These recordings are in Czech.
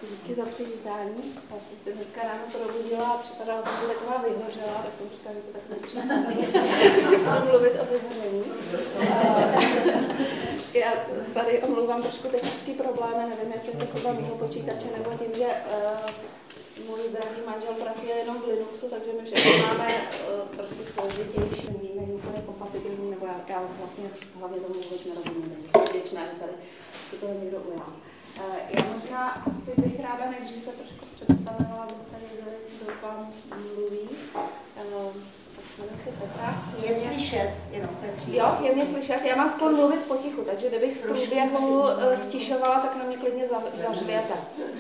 Díky za přivítání. Já jsem se dneska ráno probudila a připadala jsem, že taková vyhořela, tak jsem říkala, že to tak nečím. Budu mluvit o vyhoření. Já tady omlouvám trošku technický problém, nevím, jestli to chyba mého počítače, nebo tím, že můj drahý manžel pracuje jenom v Linuxu, takže my všichni máme trošku složitější, není úplně kompatibilní, nebo já vlastně hlavně tomu vůbec nerozumím, jsem vděčná, že tady si toho někdo ujal. Já možná asi bych ráda nejdřív se trošku představila, abyste věděli, kdo vám mluví. Je slyšet, jenom Petří. Jo, je mě slyšet. Já mám skoro mluvit potichu, takže kdybych v průběhu stišovala, tak na mě klidně zařvěte.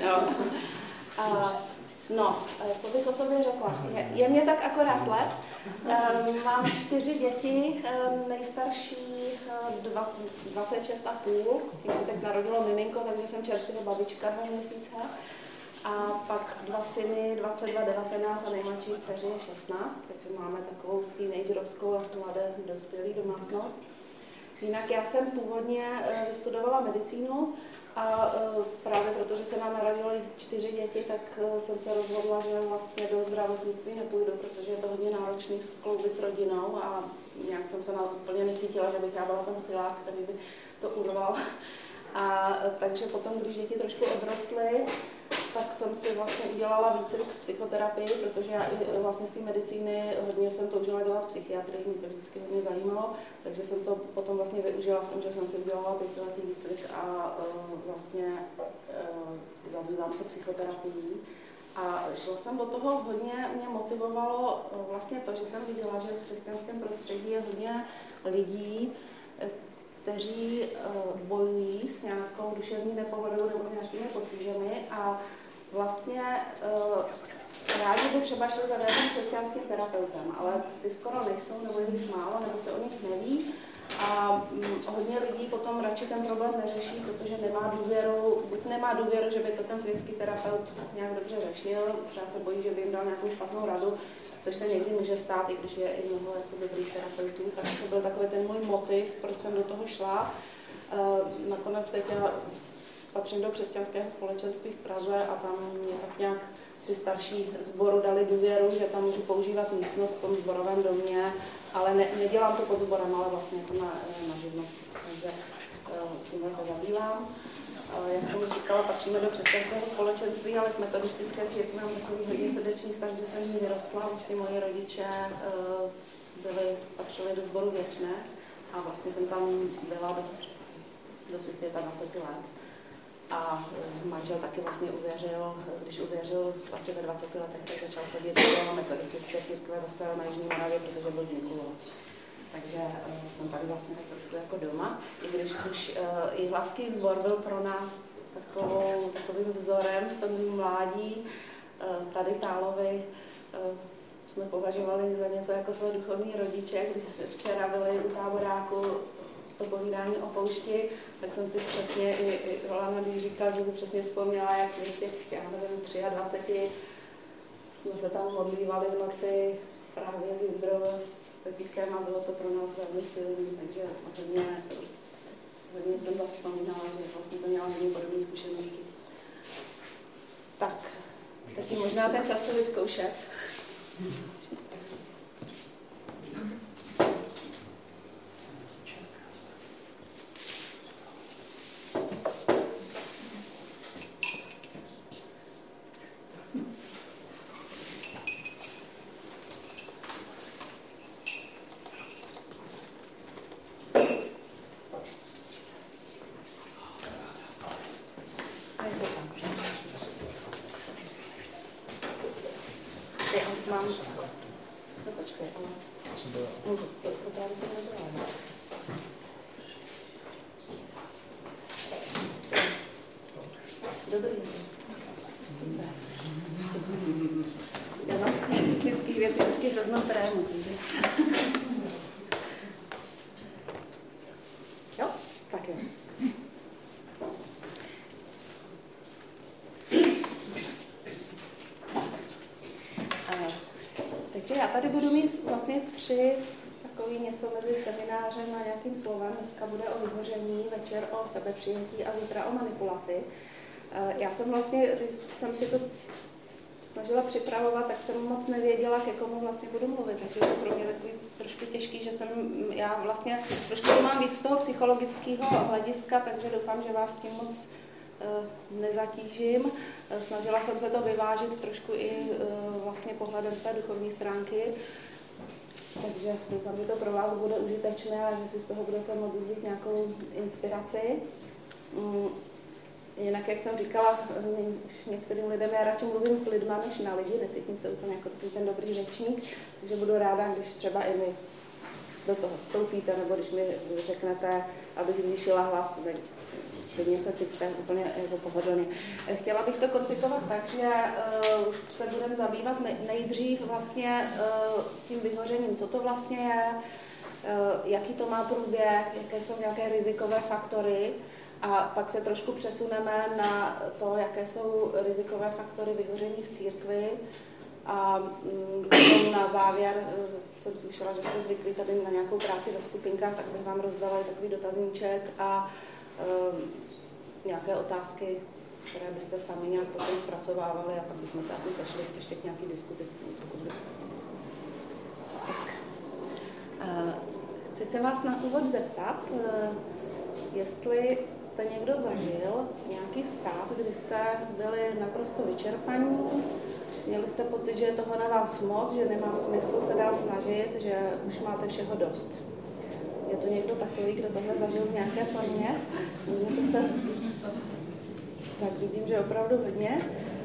No, co bych o sobě řekla? Je mě tak akorát let. Mám 4 děti, nejstarší 26,5. Když se teď narodilo miminko, takže jsem čerstvě babička 2 měsíce. A pak 2 syny, 22, 19 a nejmladší dceři je 16, takže máme takovou teenagerovskou a mladé dospělý domácnost. Jinak já jsem původně vystudovala medicínu a právě protože se nám narodily 4 děti, tak jsem se rozhodla, že vlastně do zdravotnictví nepůjdu, protože je to hodně náročný skloubit s rodinou a nějak jsem se úplně necítila, že bych já byla ten silák, který by to urval. A takže potom, když děti trošku odrostly, tak jsem si vlastně udělala výcvik psychoterapii, protože já i vlastně z té medicíny hodně jsem toužila dělat psychiatrii, mě to vždycky hodně zajímalo, takže jsem to potom vlastně využila v tom, že jsem si udělala 5letý výcvik a vlastně zabývám se psychoterapií. A šla jsem do toho hodně, mě motivovalo vlastně to, že jsem viděla, že v křesťanském prostředí je hodně lidí, kteří bojují s nějakou duševní nepohodou nebo s nějakými potížemi a vlastně rádi by třeba šli za nějakým křesťanským terapeutem, ale ty skoro nejsou, nebo je jich málo, nebo se o nich neví. A hodně lidí potom radši ten problém neřeší, protože buď nemá důvěru, že by to ten světský terapeut nějak dobře řešil, třeba se bojí, že by jim dal nějakou špatnou radu, což se někdy může stát, i když je i mnoho dobrých terapeutů. Tak to byl takový ten můj motiv, proč jsem do toho šla. Nakonec teď já patřím do křesťanského společenství v Praze a tam mě tak nějak ty starší sboru dali důvěru, že tam můžu používat místnost v tom sborovém domě, ale nedělám to pod sborem, ale vlastně jako na živnost. Takže tímhle se zabývám. Jak jsem říkala, patříme do křesťanského společenství, ale k metodistické církvi mám takový hodně srdečný vztah, že jsem z ní vyrostla. Vlastně moji rodiče patřili do sboru Věčné a vlastně jsem tam byla dosud 25 let. A manžel taky vlastně uvěřil, když uvěřil asi ve 20 letech, tak začal chodit do metodistické církve zase na Jižní Moravě, protože byl z Mikulova. Takže jsem tady vlastně tak trošku jako doma, i když už jihlavský sbor byl pro nás takovým vzorem v tom mládí. Tady Tálovi jsme považovali za něco jako své duchovní rodiče, když včera byli u táboráku to povídání o poušti, tak jsem si přesně, i Rolanda, když říkala, že si přesně vzpomněla, jak v těch, já nevím, 23 jsme se tam modlívali v noci právě s Jindrou, s Pepíkem a bylo to pro nás velmi silný, takže hodně jsem zavzpomínala, že vlastně jsem měla hodně podobné zkušenosti. Tak, taky možná ten čas to vyzkoušet. Já tady budu mít vlastně 3 takový něco mezi seminářem a nějakým slovem. Dneska bude o vyhoření, večer o sebepřijetí a zítra o manipulaci. Já jsem vlastně, když jsem si to snažila připravovat, tak jsem moc nevěděla, ke komu vlastně budu mluvit. Takže to pro mě takový trošku těžký, že já vlastně trošku to mám víc z toho psychologického hlediska, takže doufám, že vás s tím moc nezatížím. Snažila jsem se to vyvážit trošku i vlastně pohledem z té duchovní stránky. Takže doufám, že to pro vás bude užitečné a že si z toho budete moct vzít nějakou inspiraci. Jinak, jak jsem říkala, některým lidem já radši mluvím s lidma než na lidi, necítím se úplně jako ten dobrý řečník, takže budu ráda, když třeba i vy do toho vstoupíte, nebo když mi řeknete, abych zvýšila hlas, klidně se cítíte úplně jako pohodlně. Chtěla bych to koncipovat tak, že se budeme zabývat nejdřív vlastně tím vyhořením, co to vlastně je, jaký to má průběh, jaké jsou nějaké rizikové faktory, a pak se trošku přesuneme na to, jaké jsou rizikové faktory vyhoření v církvi. A na závěr jsem slyšela, že jste zvyklí tady na nějakou práci ve skupinkách, tak bych vám rozdala takový dotazníček a nějaké otázky, které byste sami nějak potom zpracovávali a pak bychom se asi sešli ještě k nějaký diskuzi. Chci se vás na úvod zeptat, jestli jste někdo zažil nějaký stav, kdy jste byli naprosto vyčerpaní, měli jste pocit, že je toho na vás moc, že nemá smysl se dál snažit, že už máte všeho dost. Je to někdo takový, kdo tohle zažil v nějaké formě? Můžete se? Tak vidím, že opravdu hodně.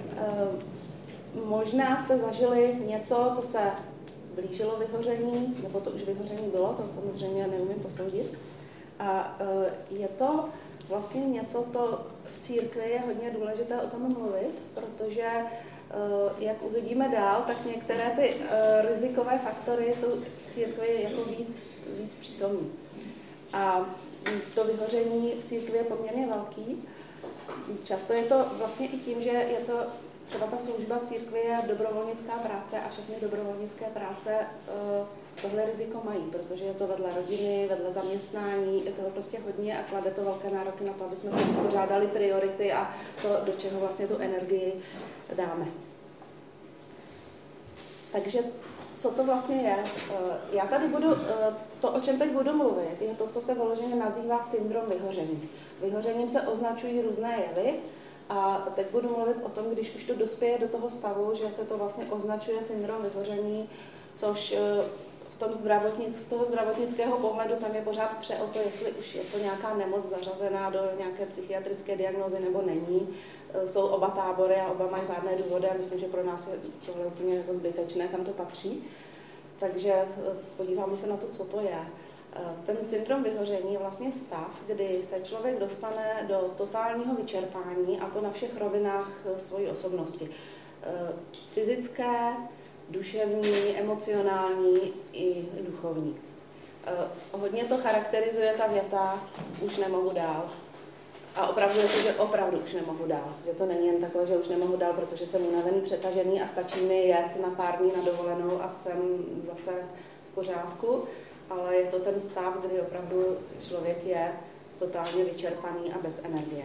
Možná jste zažili něco, co se blížilo vyhoření, nebo to už vyhoření bylo, to samozřejmě neumím posoudit. A je to vlastně něco, co v církvi je hodně důležité o tom mluvit, protože jak uvidíme dál, tak některé ty rizikové faktory jsou v církvi jako víc přítomní. A to vyhoření v církvi je poměrně velký. Často je to vlastně i tím, že je to třeba ta služba v církvi je dobrovolnická práce a všechny dobrovolnické práce tohle riziko mají, protože je to vedle rodiny, vedle zaměstnání, je toho prostě hodně a klade to velké nároky na to, aby jsme si pořádali priority a to, do čeho vlastně tu energii dáme. Takže co to vlastně je? Já tady budu, to, o čem teď budu mluvit, je to, co se vyloženě nazývá syndrom vyhoření. Vyhořením se označují různé jevy a teď budu mluvit o tom, když už to dospěje do toho stavu, že se to vlastně označuje syndrom vyhoření, což z toho zdravotnického pohledu tam je pořád pře o to, jestli už je to nějaká nemoc zařazená do nějaké psychiatrické diagnózy nebo není. Jsou oba tábory a oba mají pádné důvody a myslím, že pro nás je tohle úplně jako zbytečné, kam to patří. Takže podíváme se na to, co to je. Ten syndrom vyhoření je vlastně stav, kdy se člověk dostane do totálního vyčerpání a to na všech rovinách svojí osobnosti. Fyzické, duševní, emocionální i duchovní. Hodně to charakterizuje ta věta už nemohu dál. A opravdu je to, že opravdu už nemohu dál. Že to není jen takové, že už nemohu dál, protože jsem unavený, přetažený a stačí mi jet na pár dní na dovolenou a jsem zase v pořádku. Ale je to ten stav, kdy opravdu člověk je totálně vyčerpaný a bez energie.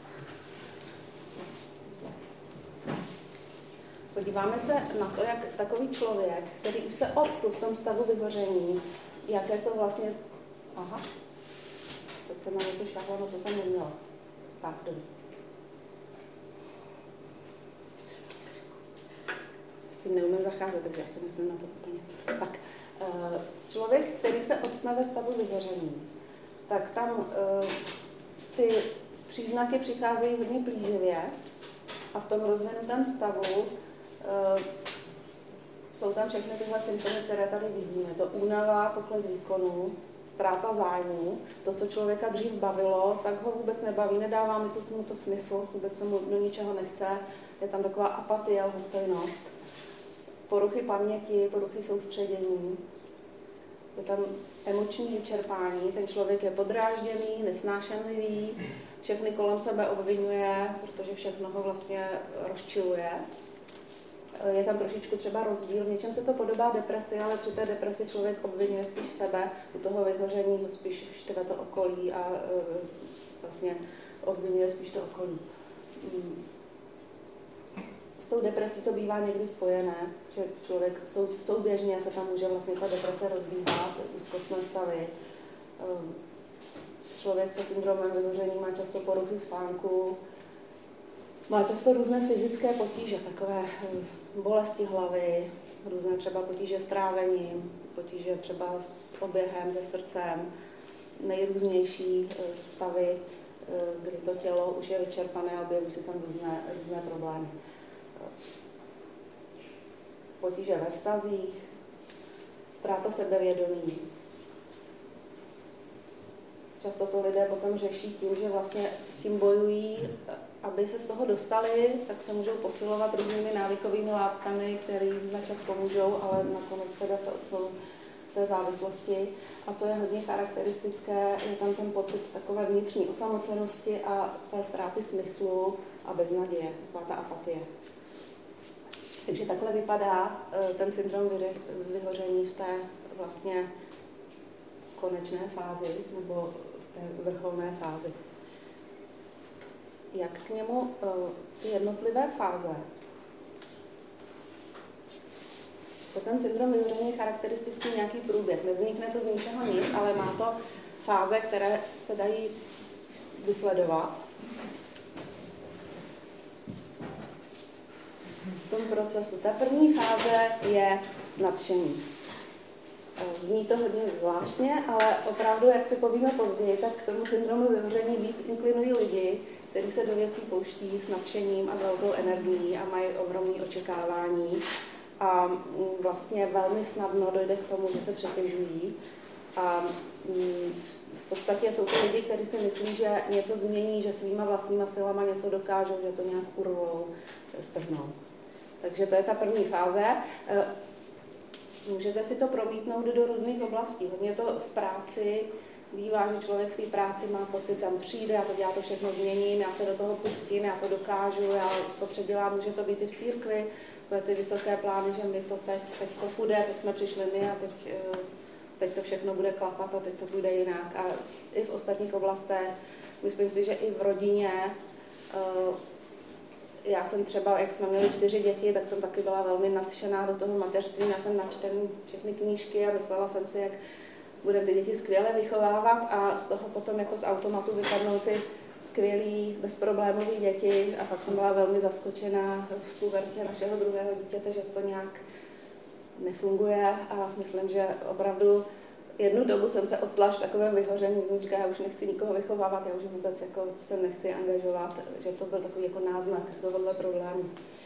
Podíváme se na to, jak takový člověk, který už se odstl v tom stavu vyhoření, jaké jsou vlastně... Aha, teď jsem na to šáhla, no co jsem neměla. Tak, dobrý. S tím neumím zacházet, takže já si myslím na to úplně. Tak, člověk, který se odstne ve stavu vyhoření, tak tam ty příznaky přicházejí hodně plíživě a v tom rozvinutém stavu jsou tam všechny tyhle symptomy, které tady vidíme. To únava, pokles výkonu, ztráta zájmu, to, co člověka dřív bavilo, tak ho vůbec nebaví, nedává mi to smysl, vůbec se mu do ničeho nechce, je tam taková apatie, lhostejnost, poruchy paměti, poruchy soustředění, je tam emoční vyčerpání, ten člověk je podrážděný, nesnášenlivý, všechny kolem sebe obvinuje, protože všechno ho vlastně rozčiluje. Je tam trošičku třeba rozdíl, v něčem se to podobá depresi, ale při té depresi člověk obvinuje spíš sebe, u toho vyhoření ho spíš štve to okolí a vlastně obvinuje spíš to okolí. s tou depresí to bývá někdy spojené, že člověk souběžně se tam může vlastně ta deprese rozbíhat, úzkostné stavy. Člověk se syndromem vyhoření má často poruchy spánku, má často různé fyzické potíže, takové bolesti hlavy, různé třeba potíže s trávením, potíže třeba s oběhem, se srdcem, nejrůznější stavy, kdy to tělo už je vyčerpané a objevují se tam různé problémy. Potíže ve vztazích, ztráta sebevědomí. Často to lidé potom řeší tím, že vlastně s tím bojují, aby se z toho dostali, tak se můžou posilovat různými návykovými látkami, které na čas pomůžou, ale nakonec teda se odstnou té závislosti. A co je hodně charakteristické, je tam ten pocit takové vnitřní osamocenosti a té ztráty smyslu a beznaděje, ta apatie. Takže takhle vypadá ten syndrom vyhoření v té vlastně konečné fázi nebo v té vrcholné fázi. Jak k němu ty jednotlivé fáze? To ten syndrom vyhoření je charakteristický nějaký průběh. Nevznikne to z ničeho nic, ale má to fáze, které se dají vysledovat. V tom procesu. Ta první fáze je nadšení. Zní to hodně zvláštně, ale opravdu, jak si povíme později, tak k tomu syndromu vyhoření víc inklinují lidi, kteří se do věcí pouští s nadšením a velkou energií a mají ohromné očekávání. A vlastně velmi snadno dojde k tomu, že se přetěžují. A v podstatě jsou to lidi, kteří si myslí, že něco změní, že svýma vlastníma silama něco dokážou, že to nějak urvou, strhnou. Takže to je ta první fáze. Můžete si to promítnout do různých oblastí. Hodně to v práci bývá, že člověk v té práci má pocit, tam přijde, já to všechno změním, já se do toho pustím, já to dokážu, já to předělám, může to být i v církvi, ty vysoké plány, že my to teď to půjde, teď jsme přišli my a teď to všechno bude klapat a teď to bude jinak. A i v ostatních oblastech, myslím si, že i v rodině, já jsem třeba, jak jsme měli 4 děti, tak jsem taky byla velmi nadšená do toho mateřství, já jsem načten všechny knížky a myslela jsem si, jak budeme ty děti skvěle vychovávat a z toho potom jako z automatu vypadnou ty skvělý, bezproblémový děti a pak jsem byla velmi zaskočená v pubertě našeho druhého dítěte, že to nějak nefunguje a myslím, že opravdu jednu dobu jsem se odstala v takovém vyhoření, jsem říkala, já už nechci nikoho vychovávat, já už vůbec jako se nechci angažovat, že to byl takový jako náznak tohohle problému.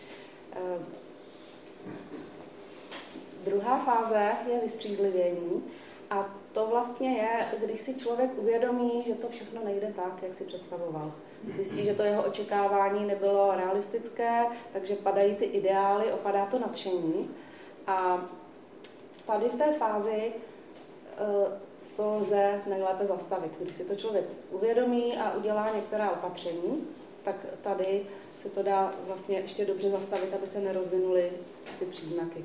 Druhá fáze je vystřízlivění a to vlastně je, když si člověk uvědomí, že to všechno nejde tak, jak si představoval. Zjistí, že to jeho očekávání nebylo realistické, takže padají ty ideály, opadá to nadšení. A tady v té fázi to lze nejlépe zastavit. Když si to člověk uvědomí a udělá některá opatření, tak tady se to dá vlastně ještě dobře zastavit, aby se nerozvinuly ty příznaky.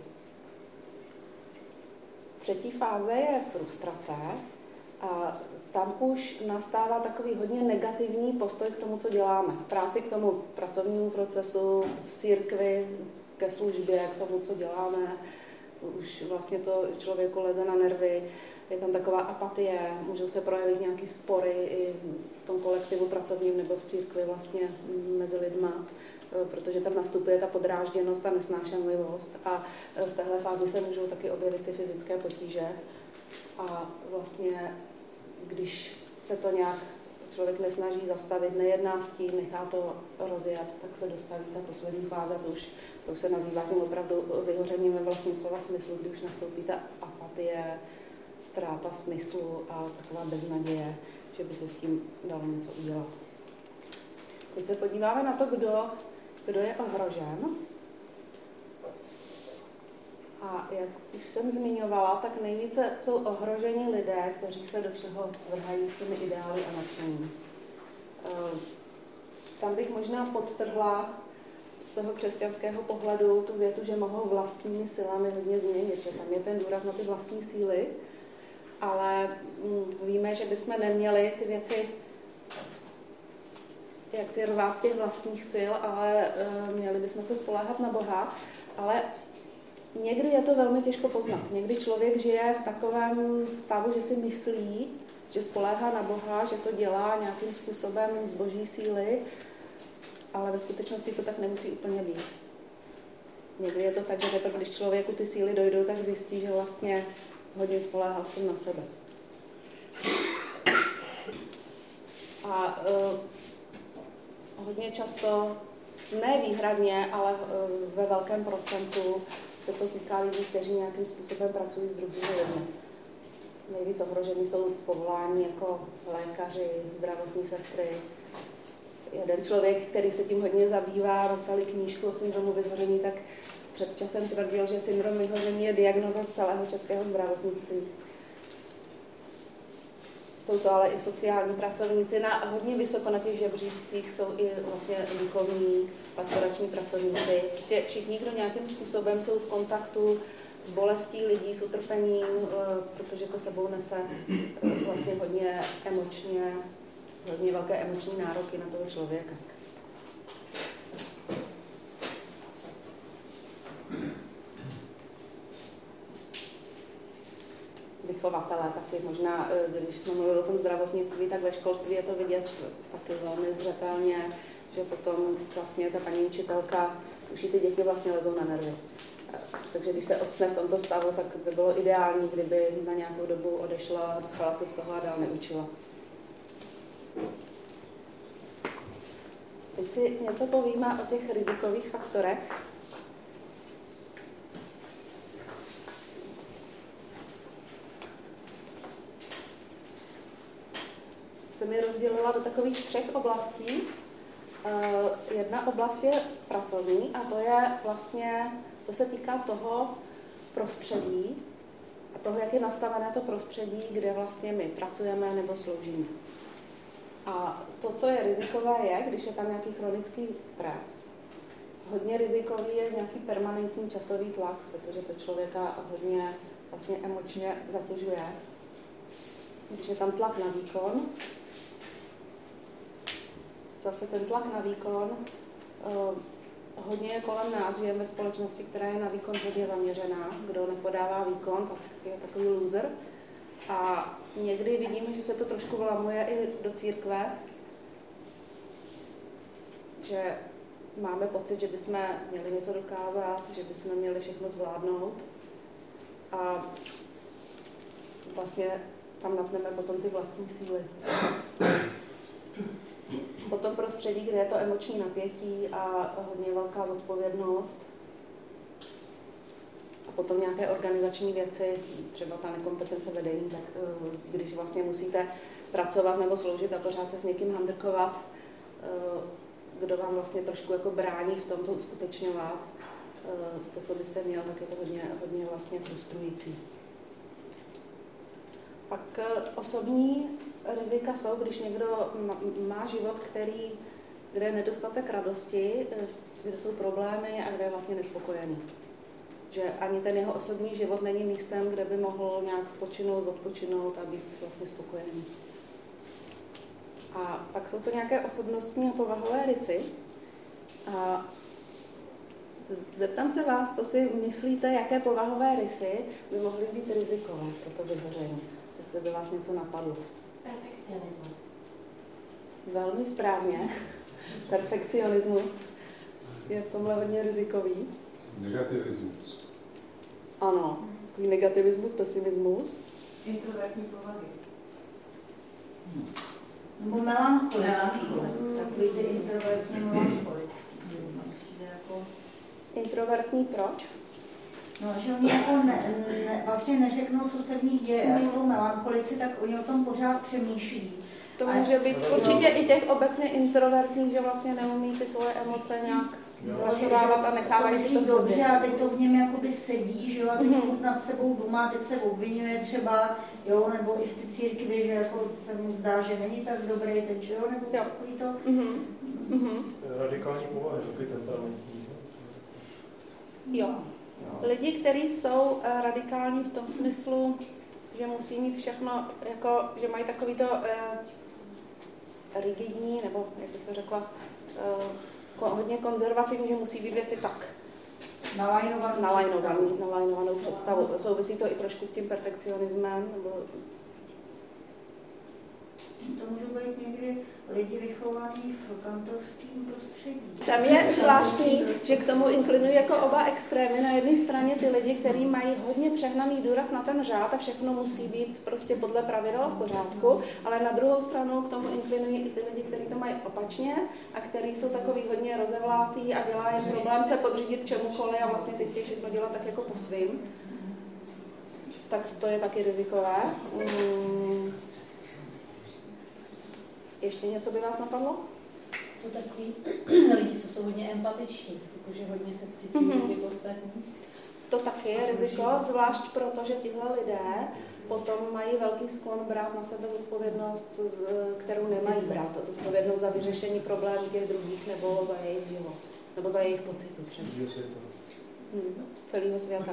Třetí fáze je frustrace a tam už nastává takový hodně negativní postoj k tomu, co děláme. V práci k tomu pracovnímu procesu, v církvi, ke službě, k tomu, co děláme. Už vlastně to člověku leze na nervy, je tam taková apatie, můžou se projevit nějaké spory i v tom kolektivu pracovním nebo v církvi vlastně mezi lidma, protože tam nastupuje ta podrážděnost a nesnášenlivost a v téhle fázi se můžou taky objevit ty fyzické potíže a vlastně, když se to nějak člověk nesnaží zastavit, nejedná s tím, nechá to rozjet, tak se dostaví ta poslední fáze, to už se nazývá tím opravdu vyhořením ve vlastním slova smyslu, kdy už nastoupí ta apatie, ztráta smyslu a taková beznaděje, že by se s tím dalo něco udělat. Teď se podíváme na to, kdo je ohrožen. A jak už jsem zmiňovala, tak nejvíce jsou ohroženi lidé, kteří se do všeho vrhají s těmi ideály a nadšením. Tam bych možná podtrhla z toho křesťanského pohledu tu větu, že mohou vlastními silami hodně změnit, že tam je ten důraz na ty vlastní síly, ale víme, že bychom neměli ty věci jak si rvát z těch vlastních sil, ale měli bychom se spoléhat na Boha. Ale někdy je to velmi těžko poznat. Někdy člověk žije v takovém stavu, že si myslí, že spoléhá na Boha, že to dělá nějakým způsobem z boží síly, ale ve skutečnosti to tak nemusí úplně být. Někdy je to tak, že teprve, když člověku ty síly dojdou, tak zjistí, že vlastně hodně spoléhá v tom na sebe. A hodně často, ne výhradně, ale ve velkém procentu se to týká lidí, kteří nějakým způsobem pracují s druhými lidmi. Nejvíc ohrožení jsou povolání jako lékaři, zdravotní sestry. Jeden člověk, který se tím hodně zabývá, napsal knížku o syndromu vyhoření, tak před časem tvrdil, že syndrom vyhoření je diagnoza celého českého zdravotnictví. Jsou to ale i sociální pracovníci. Hodně vysoko na těch žebřících jsou i vlastně duchovní, pastorační pracovníci. Prostě všichni, kdo nějakým způsobem jsou v kontaktu s bolestí lidí, s utrpením, protože to sebou nese vlastně hodně emočně, hodně velké emoční nároky na toho člověka. Vychovatelé taky možná, když jsme mluvili o tom zdravotnictví, tak ve školství je to vidět taky velmi zřetelně, že potom vlastně ta paní učitelka, už ty děti vlastně lezou na nervy. Takže když se octne v tomto stavu, tak by bylo ideální, kdyby na nějakou dobu odešla, dostala se z toho a dál neučila. Teď si něco povíme o těch rizikových faktorech. Jsem je rozdělila do takových 3 oblastí. Jedna oblast je pracovní a to je vlastně, to se týká toho prostředí a toho, jak je nastavené to prostředí, kde vlastně my pracujeme nebo sloužíme. A to, co je rizikové, je, když je tam nějaký chronický stres. Hodně rizikový je nějaký permanentní časový tlak, protože to člověka hodně vlastně emočně zatěžuje. Když je tam tlak na výkon, zase ten tlak na výkon, hodně je kolem nás, žijeme ve společnosti, která je na výkon hodně zaměřená. Kdo nepodává výkon, tak je takový loser. A někdy vidíme, že se to trošku vlamuje i do církve, že máme pocit, že bychom měli něco dokázat, že bychom měli všechno zvládnout. A vlastně tam napneme potom ty vlastní síly. Potom prostředí, kde je to emoční napětí a hodně velká zodpovědnost. A potom nějaké organizační věci, třeba ta nekompetence vedení, tak když vlastně musíte pracovat nebo sloužit a pořád se s někým handrkovat, kdo vám vlastně trošku jako brání v tom to uskutečňovat, to, co byste měl, tak je to hodně vlastně frustrující. Pak osobní rizika jsou, když někdo má život, kde je nedostatek radosti, kde jsou problémy a kde je vlastně nespokojený. Že ani ten jeho osobní život není místem, kde by mohl nějak spočinout, odpočinout a být vlastně spokojený. A pak jsou to nějaké osobnostní a povahové rysy. A zeptám se vás, co si myslíte, jaké povahové rysy by mohly být rizikové pro to vyhoření. Jestli by vás něco napadlo. Perfekcionismus. Velmi správně. Perfekcionismus je v tomhle hodně rizikový. Negativismus. Ano, takový negativismus, pesimismus. Introvertní povahy. Nebo melancholický. Takový ty introvertní melancholický. Introvertní proč? No, že oni jako vlastně neřeknou, co se v nich děje. Jak jsou melancholici, tak oni o tom pořád přemýšlí. To může být určitě i těch obecně introvertních, že vlastně neumí ty svoje emoce nějak zpracovávat a nechávají si to dobře a teď to v něm jakoby sedí, že jo, a teď furt nad sebou doma, teď se obvinuje třeba, jo, nebo i v té církvi, že jako se mu zdá, že není tak dobrý teď, že jo, nebo takový to. Radikální povahy, takový temperamentní. Jo. Lidi, kteří jsou radikální v tom smyslu, že musí mít všechno, jako, že mají takový to rigidní, nebo jak bych to řekla, hodně konzervativní, že musí být věci tak. Nalajnovanou představu. Souvisí to i trošku s tím perfekcionismem, nebo to můžou být někdy lidi vychovaní v kantorském prostředí. Tam je zvláštní, že k tomu inklinují jako oba extrémy. Na jedné straně ty lidi, kteří mají hodně přehnaný důraz na ten řád a všechno musí být prostě podle pravidel v pořádku, ale na druhou stranu k tomu inklinují i ty lidi, kteří to mají opačně a kteří jsou takový hodně rozevlátý a dělá jim problém se podřídit čemukoliv a vlastně si chtějí všechno dělat tak jako po svým. Tak to je taky rizikové. Ještě něco by vás napadlo? Co takový lidi, co jsou hodně empatiční, protože hodně se vcitují lidi ostatní? To taky je riziko, zvlášť proto, že tihle lidé potom mají velký sklon brát na sebe zodpovědnost, kterou nemají brát. Zodpovědnost za vyřešení problémů těch druhých nebo za jejich život, nebo za jejich pocity třeba. Celého světa.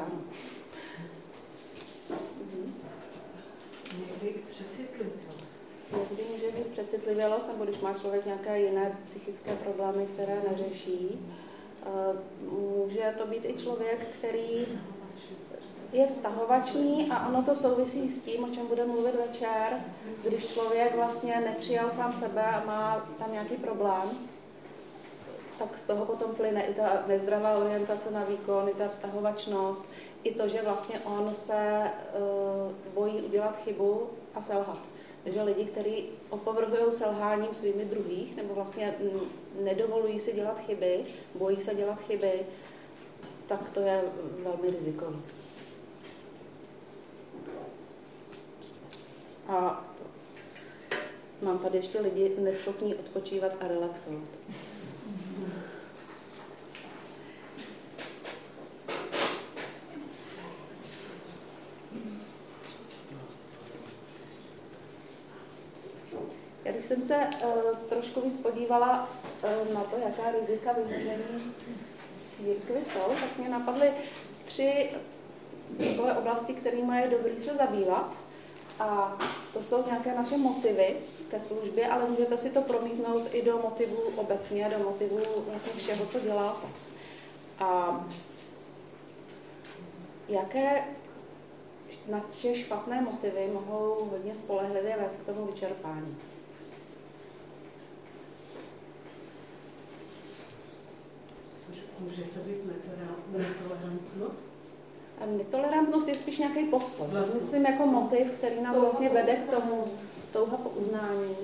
Někdy přecitlivělost. Někdy může být přecitlivělost, nebo když má člověk nějaké jiné psychické problémy, které neřeší. Může to být i člověk, který je vztahovačný a ono to souvisí s tím, o čem bude mluvit večer, když člověk vlastně nepřijal sám sebe a má tam nějaký problém, tak z toho potom plyne i ta nezdravá orientace na výkon, i ta vztahovačnost, i to, že vlastně on se bojí udělat chybu a selhat. Takže lidi, kteří opovrhují selháním svými druhých, nebo vlastně nedovolují si dělat chyby, bojí se dělat chyby, tak to je velmi rizikové. A mám tady ještě lidi neschopní odpočívat a relaxovat. Když jsem se trošku víc podívala na to, jaká rizika vyhoření církvi jsou, tak mě napadly 3 takové oblasti, kterými je dobrý se zabývat. A to jsou nějaké naše motivy ke službě, ale můžete si to promítnout i do motivů obecně, do motivů vlastně všeho, co děláte. A jaké naše špatné motivy mohou hodně spolehlivě vést k tomu vyčerpání. Může to být netolerantnost? A netolerantnost je spíš nějaký postoj. Myslím jako motiv, který nás vlastně vede k tomu, touha po uznání.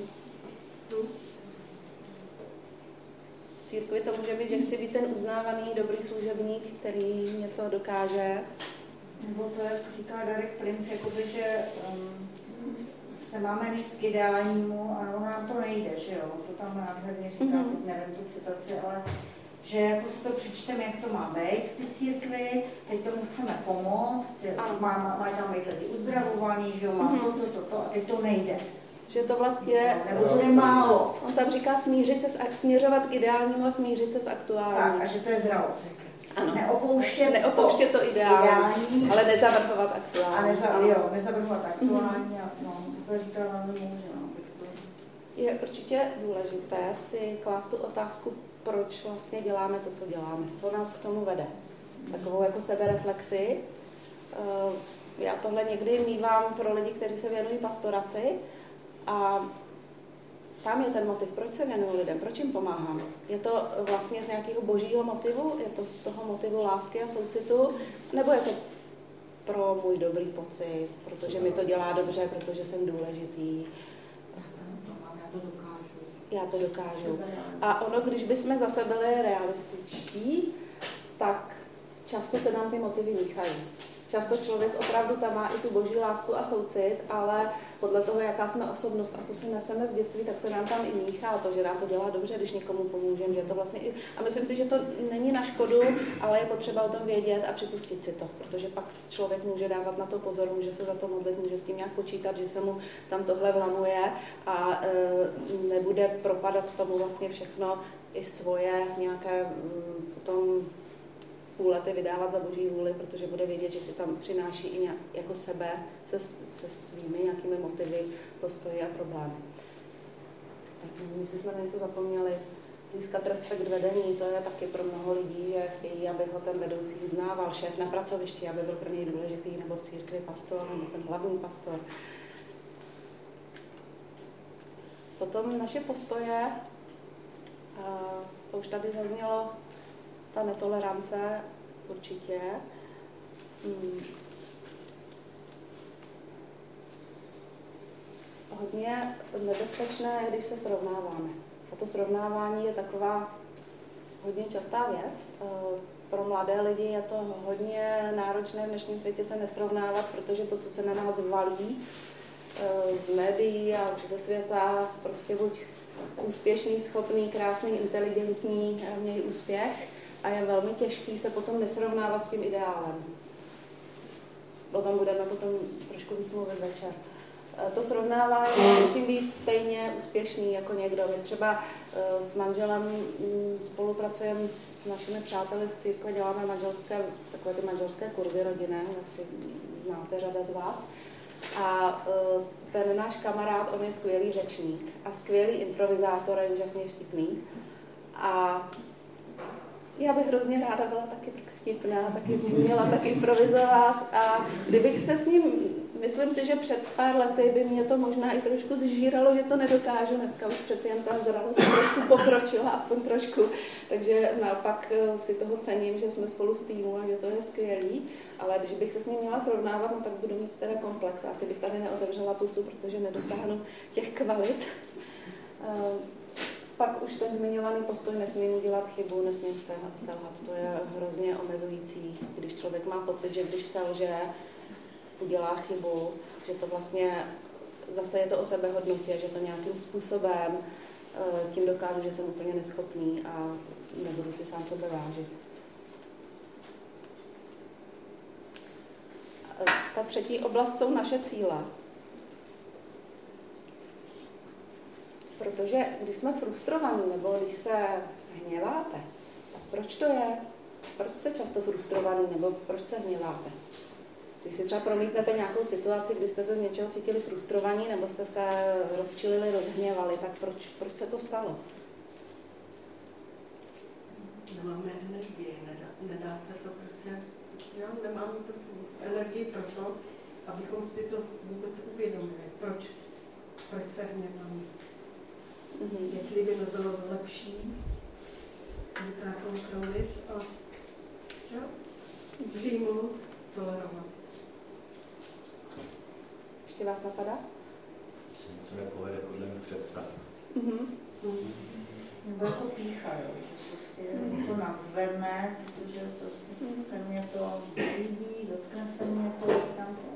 V církvi to může být, že chci být ten uznávaný, dobrý služebník, který něco dokáže. Nebo to, jak říká Derek Prince, jakoby, že se máme říct k ideálnímu, a ono nám to nejde, že jo? To tam nádherně říká, teď nevím tu citaci, ale že jako si to přečteme, jak to má být v té církvi, teď tomu chceme pomoct, mají tam být lidi uzdravovaný, že jo, má to, a teď to nejde. Že to vlastně... Nebo to je málo. On tam říká směřovat k ideálnímu a smířit se s aktuálním. Tak, a že to je zdravost. Ano. Neopouštět to ideální, ale nezavrhovat aktuální. A nezavrhovat aktuální, to říká velmi může. Je určitě důležité si klást tu otázku, proč vlastně děláme to, co děláme, co nás k tomu vede. Takovou jako sebereflexi. Já tohle někdy mívám pro lidi, kteří se věnují pastoraci a tam je ten motiv, proč se věnuju lidem, proč jim pomáhám. Je to vlastně z nějakého božího motivu, je to z toho motivu lásky a soucitu, nebo je to pro můj dobrý pocit, protože mi to dělá dobře, protože jsem důležitý. Já to dokážu. A ono, když bychom zase byli realističtí, tak často se nám ty motivy míchají. Často člověk opravdu tam má i tu boží lásku a soucit, ale podle toho, jaká jsme osobnost a co si neseme z dětství, tak se nám tam i míchá to, že nám to dělá dobře, když někomu pomůžeme, že to vlastně i... A myslím si, že to není na škodu, ale je potřeba o tom vědět a připustit si to, protože pak člověk může dávat na to pozor, může se za to modlit, může s tím nějak počítat, že se mu tam tohle vlamuje a nebude propadat tomu vlastně všechno i svoje nějaké potom půlety vydávat za boží vůli, protože bude vědět, že si tam přináší i jako sebe se svými nějakými motivy, postoji a problémy. nevím, jestli jsme na něco zapomněli, získat respekt vedení, to je taky pro mnoho lidí, že chtějí, aby ho ten vedoucí uznával, šéf na pracovišti, aby byl pro něj důležitý, nebo v církvi pastor, nebo ten hlavní pastor. Potom naše postoje, to už tady zaznělo, ta netolerance určitě. Hodně nebezpečné, když se srovnáváme. A to srovnávání je taková hodně častá věc. Pro mladé lidi je to hodně náročné v dnešním světě se nesrovnávat, protože to, co se na nás valí z médií a ze světa, prostě buď úspěšný, schopný, krásný, inteligentní, měj úspěch a je velmi těžký se potom nesrovnávat s tím ideálem. O tom budeme potom trošku víc mluvit večer. To srovnávání musí být stejně úspěšný jako někdo. My třeba s manželem spolupracujeme s našimi přáteli z církve, děláme takové ty manželské kurzy rodinné, asi znáte řada z vás. A ten náš kamarád, on je skvělý řečník a skvělý improvizátor, je úžasně vtipný. A já bych hrozně ráda byla taky vtipná, taky měla tak improvizovat a kdybych se s ním, myslím si, že před pár lety by mě to možná i trošku zžíralo, že to nedokážu, dneska už přeci jen ta zralost trošku pokročila, aspoň trošku, takže naopak si toho cením, že jsme spolu v týmu a že to je skvělý, ale když bych se s ním měla srovnávat, no tak budu mít teda komplex, asi bych tady neotevřela pusu, protože nedosáhnu těch kvalit. Pak už ten zmiňovaný postoj, nesmím udělat chybu, nesmím se selhat. To je hrozně omezující, když člověk má pocit, že když selže, udělá chybu, že to vlastně zase je to o sebehodnotě, že to nějakým způsobem tím dokážu, že jsem úplně neschopný a nebudu si sám sebe vážit. Ta třetí oblast jsou naše cíle. Protože když jsme frustrovaní nebo když se hněváte, tak proč to je? Proč jste často frustrovaní nebo proč se hněváte? Když si třeba promítnete nějakou situaci, kdy jste se z něčeho cítili frustrovaní nebo jste se rozčilili, rozhněvali, tak proč se to stalo? Nemáme energii, nedá se to prostě, jo, nemáme tu energii pro to, abychom si to vůbec uvědomili, proč se hněváme. Jestli by to bylo lepší, mít nějakou kompromis a přijmout, tolerovat. Ještě vás napadá? Co nepovede podle mě představ. Nebo jako pícha, jo, že prostě to nadzvedne, protože prostě se mě to líbí, dotkne se mě to, říkám si,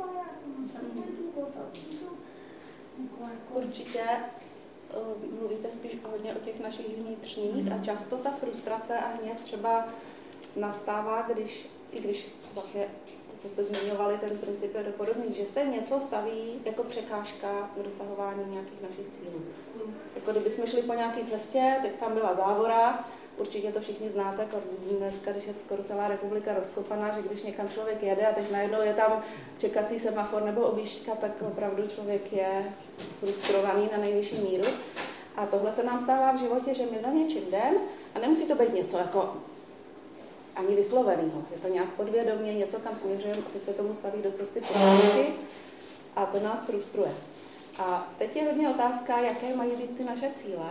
Určitě mluvíte spíš hodně o těch našich vnitřních a často ta frustrace a hněv třeba nastává, když vlastně to, co jste zmiňovali, ten princip je podobný, že se něco staví jako překážka k dosahování nějakých našich cílů. Jako kdybychom šli po nějaké cestě, teď tam byla závora, určitě to všichni znáte, dneska, když je skoro celá republika rozkopaná, že když někam člověk jede a teď najednou je tam čekací semafor nebo objížďka, tak opravdu člověk je frustrovaný na nejvyšší míru. A tohle se nám stává v životě, že my za něčím jdem a nemusí to být něco jako ani vysloveného. Je to nějak podvědomě, něco, kam směřujeme a teď se tomu staví do cesty pořádky a to nás frustruje. A teď je hodně otázka, jaké mají být ty naše cíle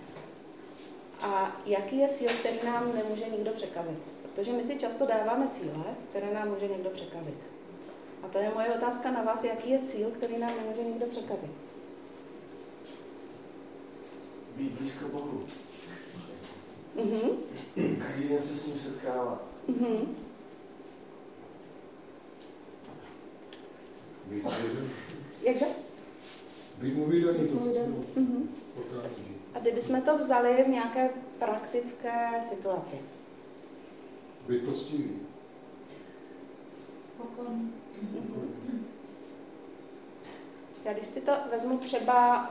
a jaký je cíl, který nám nemůže nikdo překazit. Protože my si často dáváme cíle, které nám může někdo překazit. A to je moje otázka na vás, jaký je cíl, který nám nemůže nikdo překazit. Být blízko Bohu. Každý den se s ním setkávat. Být vědomý. Jakže? Být mu vědomý. A kdybychom to vzali v nějaké praktické situaci? Být poctivý. Pokorný. Já když si to vezmu třeba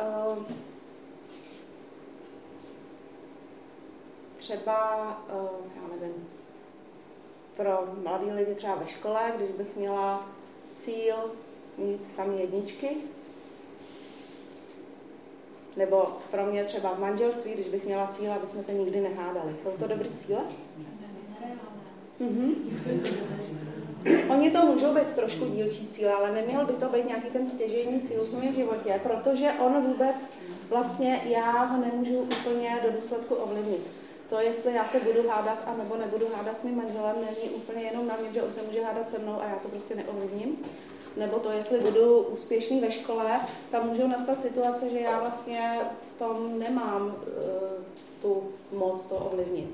já nevím, pro mladý lidi třeba ve škole, když bych měla cíl mít samé jedničky, Nebo pro mě třeba v manželství, když bych měla cíl, aby jsme se nikdy nehádali. Jsou to dobrý cíle? Oni to můžou být trošku dílčí cíle, ale neměl by to být nějaký ten stěžejní cíl v mém životě, protože on vůbec vlastně, já ho nemůžu úplně do důsledku ovlivnit. To, jestli já se budu hádat a nebo nebudu hádat s mým manželem, není úplně jenom na mě, že on se může hádat se mnou a já to prostě neovlivním. Nebo to, jestli budu úspěšný ve škole, tam můžou nastat situace, že já vlastně v tom nemám tu moc to ovlivnit.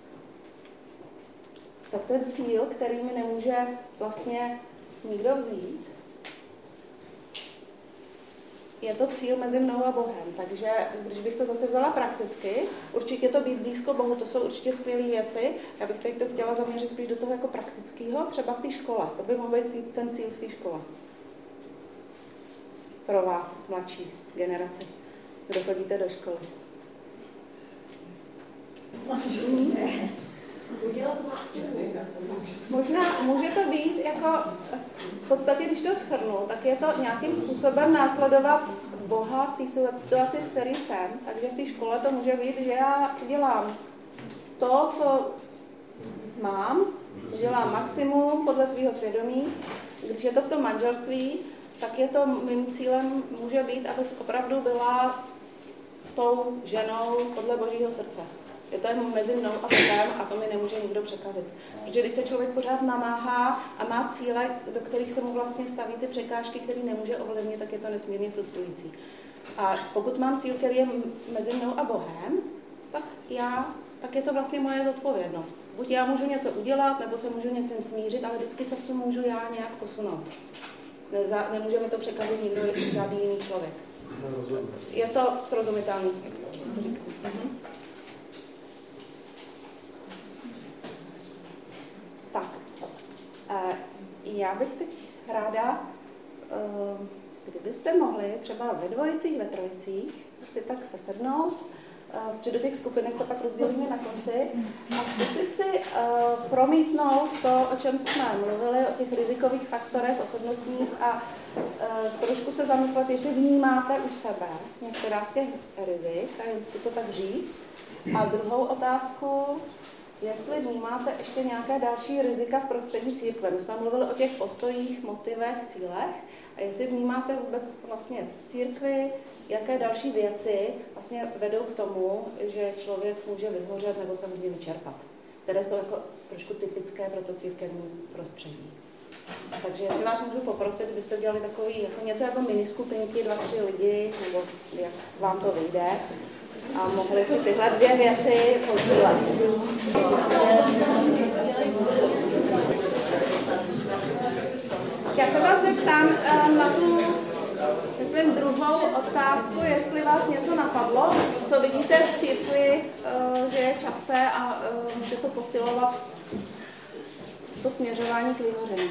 Tak ten cíl, který mi nemůže vlastně nikdo vzít, je to cíl mezi mnou a Bohem. Takže když bych to zase vzala prakticky, určitě to být blízko Bohu, to jsou určitě skvělé věci. Já bych teď to chtěla zaměřit spíš do toho jako praktického, třeba v té škole. Co by mohl být ten cíl v té škole? Pro vás, mladší generace, kdo chodíte do školy. Možná může to být jako, v podstatě, když to shrnu, tak je to nějakým způsobem následovat Boha v té situaci, v které jsem. Takže v té škole to může být, že já dělám to, co mám, dělám maximum podle svého svědomí. Když je to v tom manželství, tak je to mým cílem může být, abych opravdu byla tou ženou podle Božího srdce. Je to jen mezi mnou a Bohem a to mi nemůže nikdo překazit. Protože když se člověk pořád namáhá a má cíle, do kterých se mu vlastně staví ty překážky, které nemůže ovlivnit, tak je to nesmírně frustrující. A pokud mám cíl, který je mezi mnou a Bohem, tak je to vlastně moje zodpovědnost. Buď já můžu něco udělat, nebo se můžu něco smířit, ale vždycky se v tom můžu já nějak posunout. Nemůže mi to překazit nikdo, žádný jiný člověk. Je to srozumitelné. Tak, já bych teď ráda, kdybyste mohli třeba ve dvojicích, ve trojicích si tak sesednout, že do těch skupinek se pak rozdělíme na konci a zkusit si promítnout to, o čem jsme mluvili, o těch rizikových faktorech osobnostních a trošku se zamyslet, jestli vnímáte u sebe některá z těch rizik, a jen si to tak říct. A druhou otázku, jestli vnímáte ještě nějaké další rizika v prostředí církve. My jsme mluvili o těch postojích, motivech, cílech. A jestli vnímáte vůbec vlastně v církvi, jaké další věci vlastně vedou k tomu, že člověk může vyhořet nebo se může vyčerpat. Které jsou jako trošku typické pro to církevní prostředí. Takže jestli vás můžu poprosit, byste udělali takový, jako něco jako miniskupinky, 2-3 lidi, nebo jak vám to vyjde. A mohli si tyhle dvě věci pozdílet. Já se vás zeptám na tu, myslím, druhou otázku, jestli vás něco napadlo, co vidíte v církvi, že je časté a může to posilovat to směřování k vyhoření.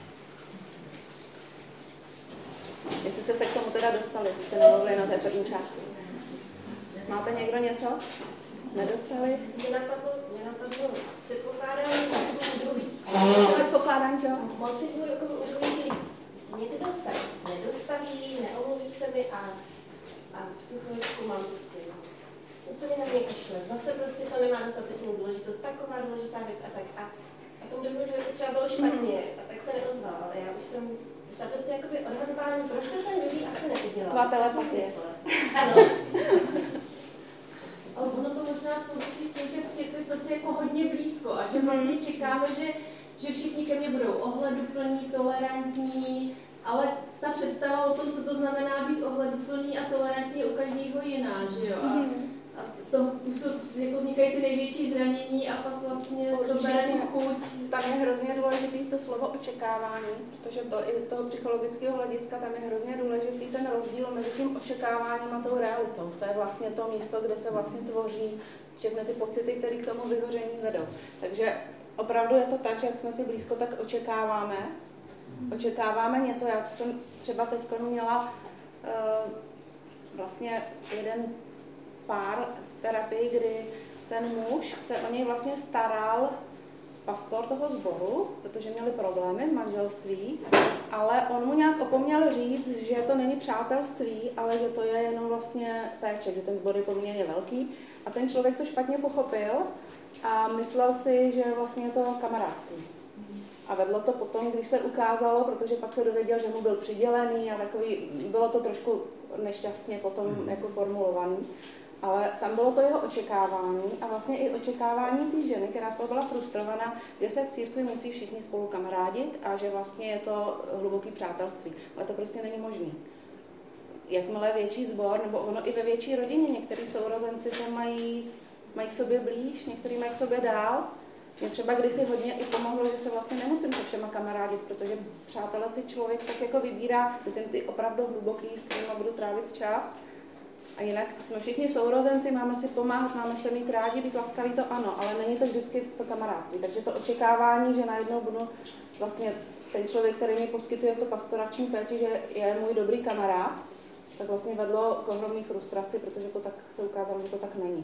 Jestli jste se k tomu teda dostali, jste nemluvili na té první části. Máte někdo něco? Nedostali? Mě napadlo předpokládání druhý. Předpokládání čeho? Motivuji jako druhý lidi. Někdo se nedostaví, neomluví se mi a v tu chvíli mám prostě úplně na mě kašle. Zase prostě to nemá dostatečnou důležitost, taková důležitá věc a tak. A tomu dobu, že to třeba bylo špatně a tak se neozval, ale já už jsem prostě jakoby odhadování, proč to ten lidí asi neudělal. Taková telepatie. Ano. Ale ono to možná souvisí s tím, že v církvi jsme si jako hodně blízko a že vlastně čekáme, že všichni ke mně budou ohleduplní, tolerantní, ale ta představa o tom, co to znamená být ohleduplný a tolerantní, je u každého jiná, že jo? A z toho jako vznikají ty největší zranění a pak vlastně to bere tu chuť. Tam je hrozně důležitý to slovo očekávání, protože to i z toho psychologického hlediska tam je hrozně důležitý ten rozdíl mezi tím očekáváním a tou realitou. To je vlastně to místo, kde se vlastně tvoří všechny ty pocity, které k tomu vyhoření vedou. Takže opravdu je to tak, že jak jsme si blízko, tak očekáváme něco. Já jsem třeba teď měla vlastně jeden pár v terapii, kdy ten muž se o něj vlastně staral pastor toho sboru, protože měli problémy v manželství, ale on mu nějak opomněl říct, že to není přátelství, ale že to je jenom vlastně péče, že ten sbor je poměrně velký. A ten člověk to špatně pochopil a myslel si, že vlastně je to kamarádství. A vedlo to potom, když se ukázalo, protože pak se dověděl, že mu byl přidělený a takový, bylo to trošku nešťastně potom jako formulovaný. Ale tam bylo to jeho očekávání a vlastně i očekávání té ženy, která se byla frustrovaná, že se v církvi musí všichni spolu kamarádit a že vlastně je to hluboký přátelství. Ale to prostě není možné. Jakmile větší sbor, nebo ono i ve větší rodině, některý sourozenci to mají k sobě blíž, některý mají k sobě dál. Mě třeba kdysi hodně i pomohlo, že se vlastně nemusím se všema kamarádit, protože přátelé si člověk tak jako vybírá, myslím ty opravdu hluboký, s kterýma budu trávit čas. A jinak jsme všichni sourozenci, máme si pomáhat, máme se mít rádi, být laskaví, to ano, ale není to vždycky to kamarádství. Takže to očekávání, že najednou budu vlastně ten člověk, který mi poskytuje to pastorační péči, že je můj dobrý kamarád, tak vlastně vedlo k ohromné frustraci, protože to tak se ukázalo, že to tak není.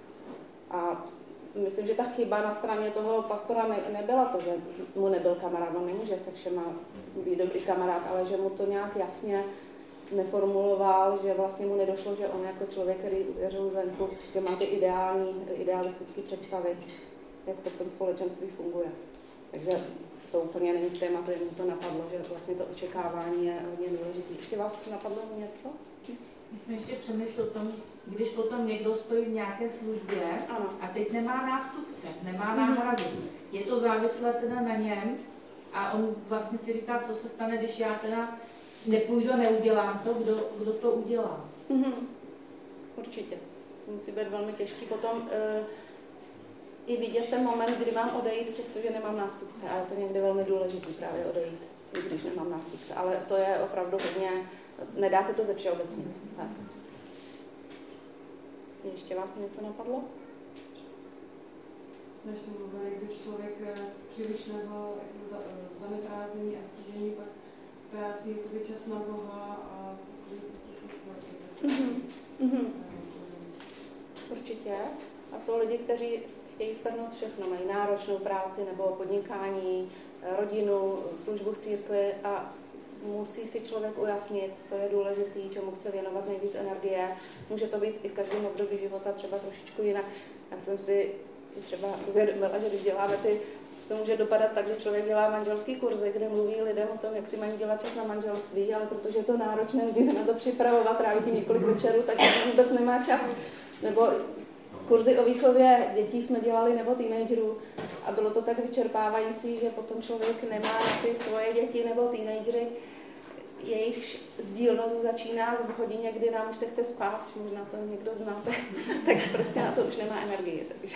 A myslím, že ta chyba na straně toho pastora nebyla to, že mu nebyl kamarád, on nemůže se všema být dobrý kamarád, ale že mu to nějak jasně neformuloval, že vlastně mu nedošlo, že on jako člověk, který uvěřil zvenku, že má ty idealistické představy, jak to v tom společenství funguje. Takže to úplně není k tématu, jen mu to napadlo, že vlastně to očekávání je hodně důležité. Ještě vás napadlo něco? My jsme ještě přemýšleli o tom, když potom někdo stojí v nějaké službě a teď nemá nástupce, nemá náhradu. Je to závislé teda na něm a on vlastně si říká, co se stane, když já teda nepůjdu, neudělám to, kdo to udělá. Určitě. To musí být velmi těžký. Potom i vidět ten moment, kdy mám odejít, přestože nemám nástupce. A je to někdy velmi důležité právě odejít, i když nemám nástupce. Ale to je opravdu hodně, nedá se to ze všeobecně. Tak. Ještě vás něco napadlo? Jsme ještě mluvili, když člověk z přílišného zaneprázdnění a tížení pak ztrácí čas na Boha a Určitě. A jsou lidi, kteří chtějí strhnout všechno, mají náročnou práci nebo podnikání, rodinu, službu v církvi a musí si člověk ujasnit, co je důležitý, čemu chce věnovat nejvíc energie. Může to být i v každém období života třeba trošičku jinak. Já jsem si třeba uvědomila, že když děláme to může dopadat tak, že člověk dělá manželský kurzy, kde mluví lidem o tom, jak si mají dělat čas na manželství, ale protože je to náročné, musí se na to připravovat, trávit tím několik večerů, tak vůbec nemá čas. Nebo kurzy o výchově dětí jsme dělali nebo teenagerů a bylo to tak vyčerpávající, že potom člověk nemá ty svoje děti nebo teenagery, jejich sdílnost začíná v hodině, kdy nám už se chce spát, možná to někdo znáte, tak prostě na to už nemá energii. Takže,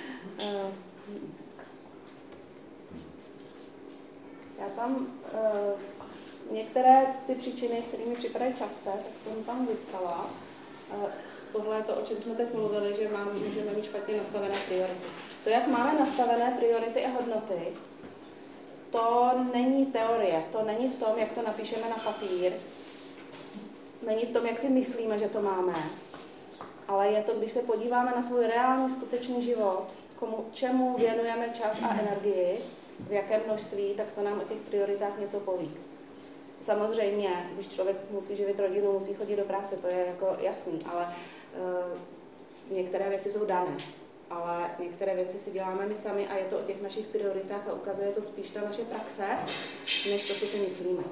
já tam některé ty příčiny, které mi připadají časté, tak jsem tam vypsala. Tohle je to, o čem jsme teď mluvili, že můžeme mít špatně nastavené priority. To, jak máme nastavené priority a hodnoty, to není teorie, to není v tom, jak to napíšeme na papír, není v tom, jak si myslíme, že to máme, ale je to, když se podíváme na svůj reálný, skutečný život, čemu věnujeme čas a energii, v jakém množství, tak to nám o těch prioritách něco poví. Samozřejmě, když člověk musí živit rodinu, musí chodit do práce, to je jako jasný, ale některé věci jsou dané. Ale některé věci si děláme my sami a je to o těch našich prioritách a ukazuje to spíš ta naše praxe, než to, co si myslíme.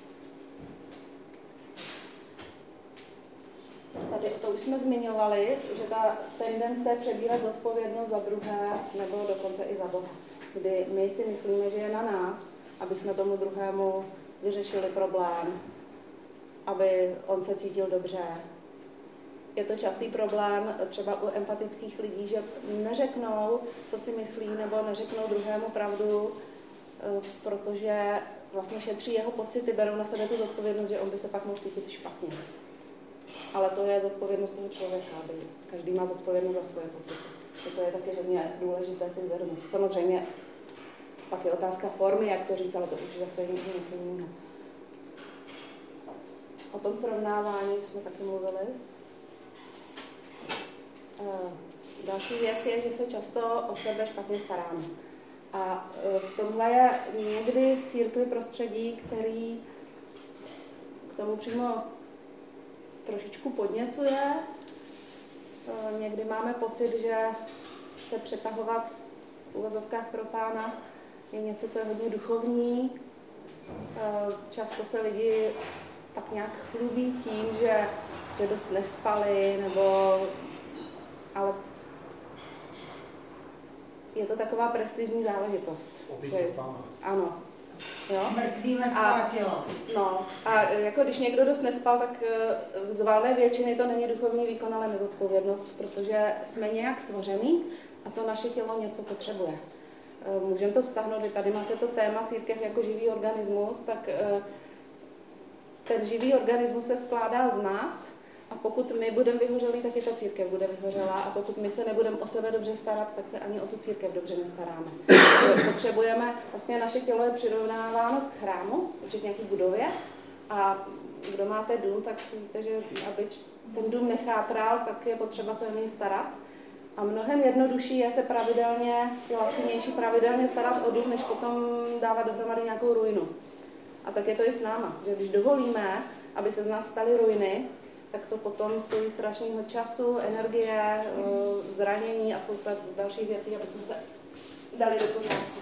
Tady to už jsme zmiňovali, že ta tendence přebírat zodpovědnost za druhé nebo dokonce i za Boha. Kdy my si myslíme, že je na nás, aby jsme tomu druhému vyřešili problém, aby on se cítil dobře. Je to častý problém třeba u empatických lidí, že neřeknou, co si myslí, nebo neřeknou druhému pravdu, protože vlastně šetří jeho pocity, berou na sebe tu zodpovědnost, že on by se pak mohl cítit špatně. Ale to je zodpovědnost toho člověka, aby každý má zodpovědnost za svoje pocity. To je taky hodně důležité si uvědomit. Samozřejmě pak je otázka formy, jak to říct, ale to už zase je něco jiného. O tom srovnávání jsme taky mluvili. Další věc je, že se často o sebe špatně staráme. A v tomhle je někdy v církvi prostředí, který k tomu přímo trošičku podněcuje. Někdy máme pocit, že se přetahovat v uvozovkách pro Pána je něco, co je hodně duchovní. Často se lidi tak nějak chlubí tím, že dost nespali, ale je to taková prestižní záležitost. Ano. Jo? Mrtvíme svá těla. No, a jako když někdo dost nespal, tak z valné většiny to není duchovní výkon, ale nezodpovědnost, protože jsme nějak stvořený a to naše tělo něco potřebuje. Můžeme to vztahnout, vy tady máte to téma církev jako živý organismus, tak ten živý organismus se skládá z nás a pokud my budeme vyhořelí, tak i ta církev bude vyhořelá a pokud my se nebudeme o sebe dobře starat, tak se ani o tu církev dobře nestaráme. Potřebujeme, vlastně naše tělo je přirovnáváno k chrámu, určitě nějaký budově a kdo máte dům, tak víte, že aby ten dům nechátral, tak je potřeba se o něj starat. A mnohem jednodušší je se lacinější pravidelně starat o dům, než potom dávat dohromady nějakou ruinu. A tak je to i s náma, že když dovolíme, aby se z nás staly ruiny, tak to potom stojí strašného času, energie, zranění a spousta dalších věcí, aby jsme se dali do pořádku.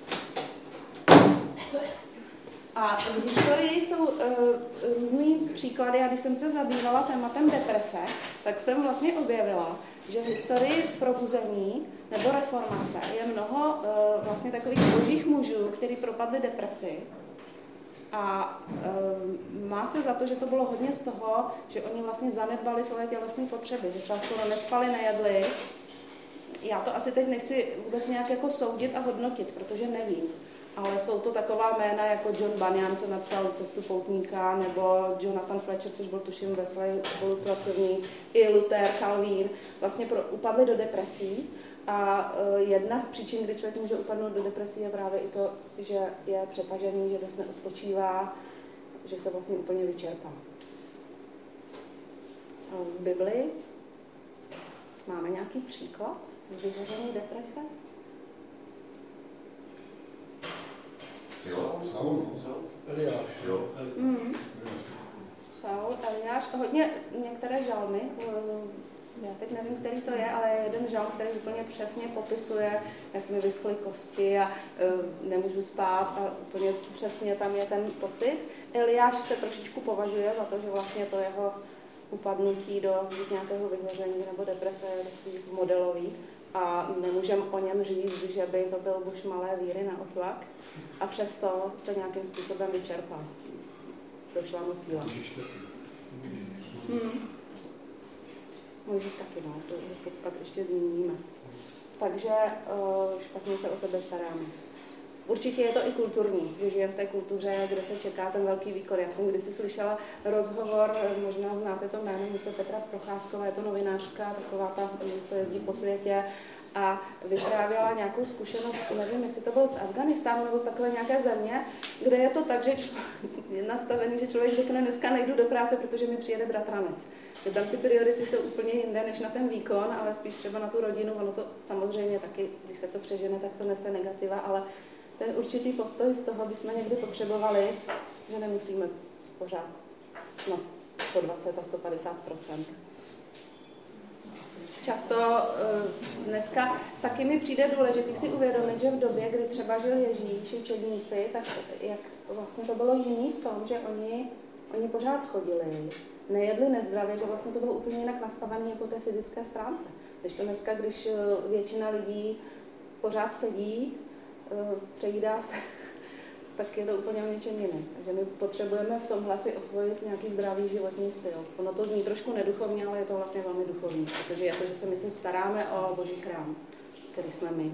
A v historii jsou různý příklady a když jsem se zabývala tématem deprese, tak jsem vlastně objevila, že v historii probuzení nebo reformace je mnoho vlastně takových božích mužů, kteří propadli depresi. A má se za to, že to bylo hodně z toho, že oni vlastně zanedbali svoje tělesné potřeby, že třeba skoro nespali, nejedli. Já to asi teď nechci vůbec nějak jako soudit a hodnotit, protože nevím. Ale jsou to taková jména jako John Bunyan, co napsal Cestu poutníka, nebo Jonathan Fletcher, což byl tuším Wesley spolupracovník, i Luther, Calvin, vlastně upadli do depresí. A jedna z příčin, kdy člověk může upadnout do depresí, je právě i to, že je přetažený, že dost neodpočívá, že se vlastně úplně vyčerpá. V Biblii máme nějaký příklad vyhoření deprese? Saul, Eliáš. Saul, Eliáš, hodně některé žalmy, já teď nevím, který to je, ale jeden žalm, který úplně přesně popisuje, jak mi vyschly kosti a nemůžu spát a úplně přesně tam je ten pocit. Eliáš se trošičku považuje za to, že vlastně to jeho upadnutí do nějakého vyhoření nebo deprese je takový modelový a nemůžeme o něm říct, že by to byl muž malé víry na otlak a přesto se nějakým způsobem vyčerpal. Došla mu síla. Můžeš taky, no, to pak ještě zmíníme. Takže špatně se o sebe staráme. Určitě je to i kulturní, že žijeme v té kultuře, kde se čeká ten velký výkon. Já jsem kdysi slyšela rozhovor, možná znáte to jméno, se Petra Procházková, je to novinářka, taková ta, co jezdí po světě a vyprávěla nějakou zkušenost, nevím, jestli to bylo z Afghánistánu nebo z takové nějaké země, kde je to tak, že je nastavený, že člověk řekne, dneska nejdu do práce, protože mi přijede bratranec. Že tam ty priority jsou úplně jinde než na ten výkon, ale spíš třeba na tu rodinu, ono to samozřejmě taky, když se to přežene, tak to nese negativa, ale ten určitý postoj z toho bychom někdy potřebovali, že nemusíme pořád na 120 a 150%. Často dneska taky mi přijde důležitý si uvědomit, že v době, kdy třeba žil Ježíš, učedníci, tak jak vlastně to bylo jiný v tom, že oni pořád chodili, nejedli nezdravě, že vlastně to bylo úplně jinak nastavené jako té fyzické stránce. Když to dneska, když většina lidí pořád sedí, přejídá se, tak je to úplně o něčem jiném. Takže my potřebujeme v tomhle si osvojit nějaký zdravý životní styl. Ono to zní trošku neduchovně, ale je to vlastně velmi duchovní, protože je to, že se my si staráme o Boží chrám, který jsme my.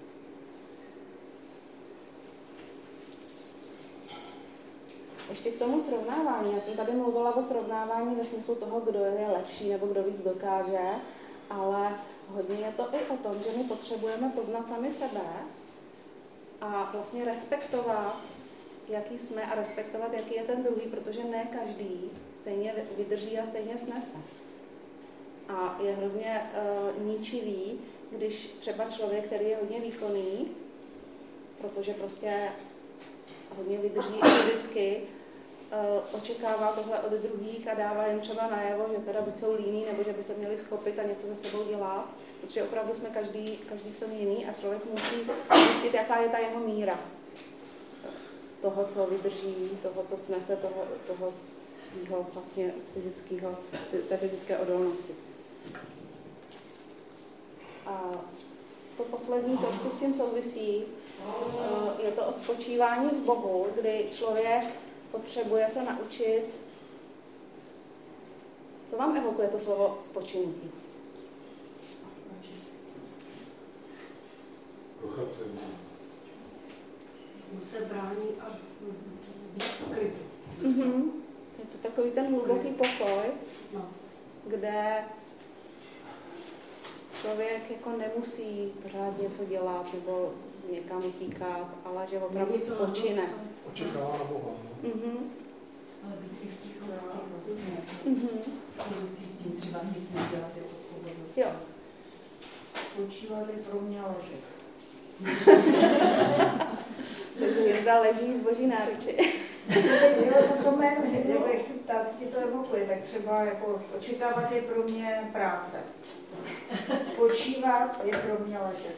Ještě k tomu srovnávání. Já jsem tady mluvila o srovnávání ve smyslu toho, kdo je lepší nebo kdo víc dokáže, ale hodně je to i o tom, že my potřebujeme poznat sami sebe a vlastně respektovat, jaký jsme a respektovat, jaký je ten druhý, protože ne každý stejně vydrží a stejně snese. A je hrozně ničivý, když třeba člověk, který je hodně výkonný, protože prostě hodně vydrží fyzicky, očekává tohle od druhých a dává jim třeba najevo, že teda buď jsou líní, nebo že by se měli schopit a něco se sebou dělat, protože opravdu jsme každý v tom jiný a člověk musí zjistit, jaká je ta jeho míra toho, co vydrží, toho, co snese, toho svého vlastně té fyzické odolnosti. A to poslední trošku s tím souvisí, je to o spočívání v Bohu, kdy člověk potřebuje se naučit. Co vám evokuje to slovo spočinutí? Kochat se. Mu se brání a být v klidu. Je to takový ten hluboký pokoj, kde člověk jako nemusí pořád něco dělat nebo někam utíkat, ale že opravdu spočine. Očekává na Boha. Ale být i v tichosti vlastně. Souvisí s tím třeba nic nedělat, je odpovědnost. Jo. Spočívat je pro mě ležet. Takže Jirda leží v boží náruči. Jo, to jméno, že jak si ptát, co ti to evokuje, tak třeba jako očekávat je pro mě práce. Spočívat je pro mě ležet.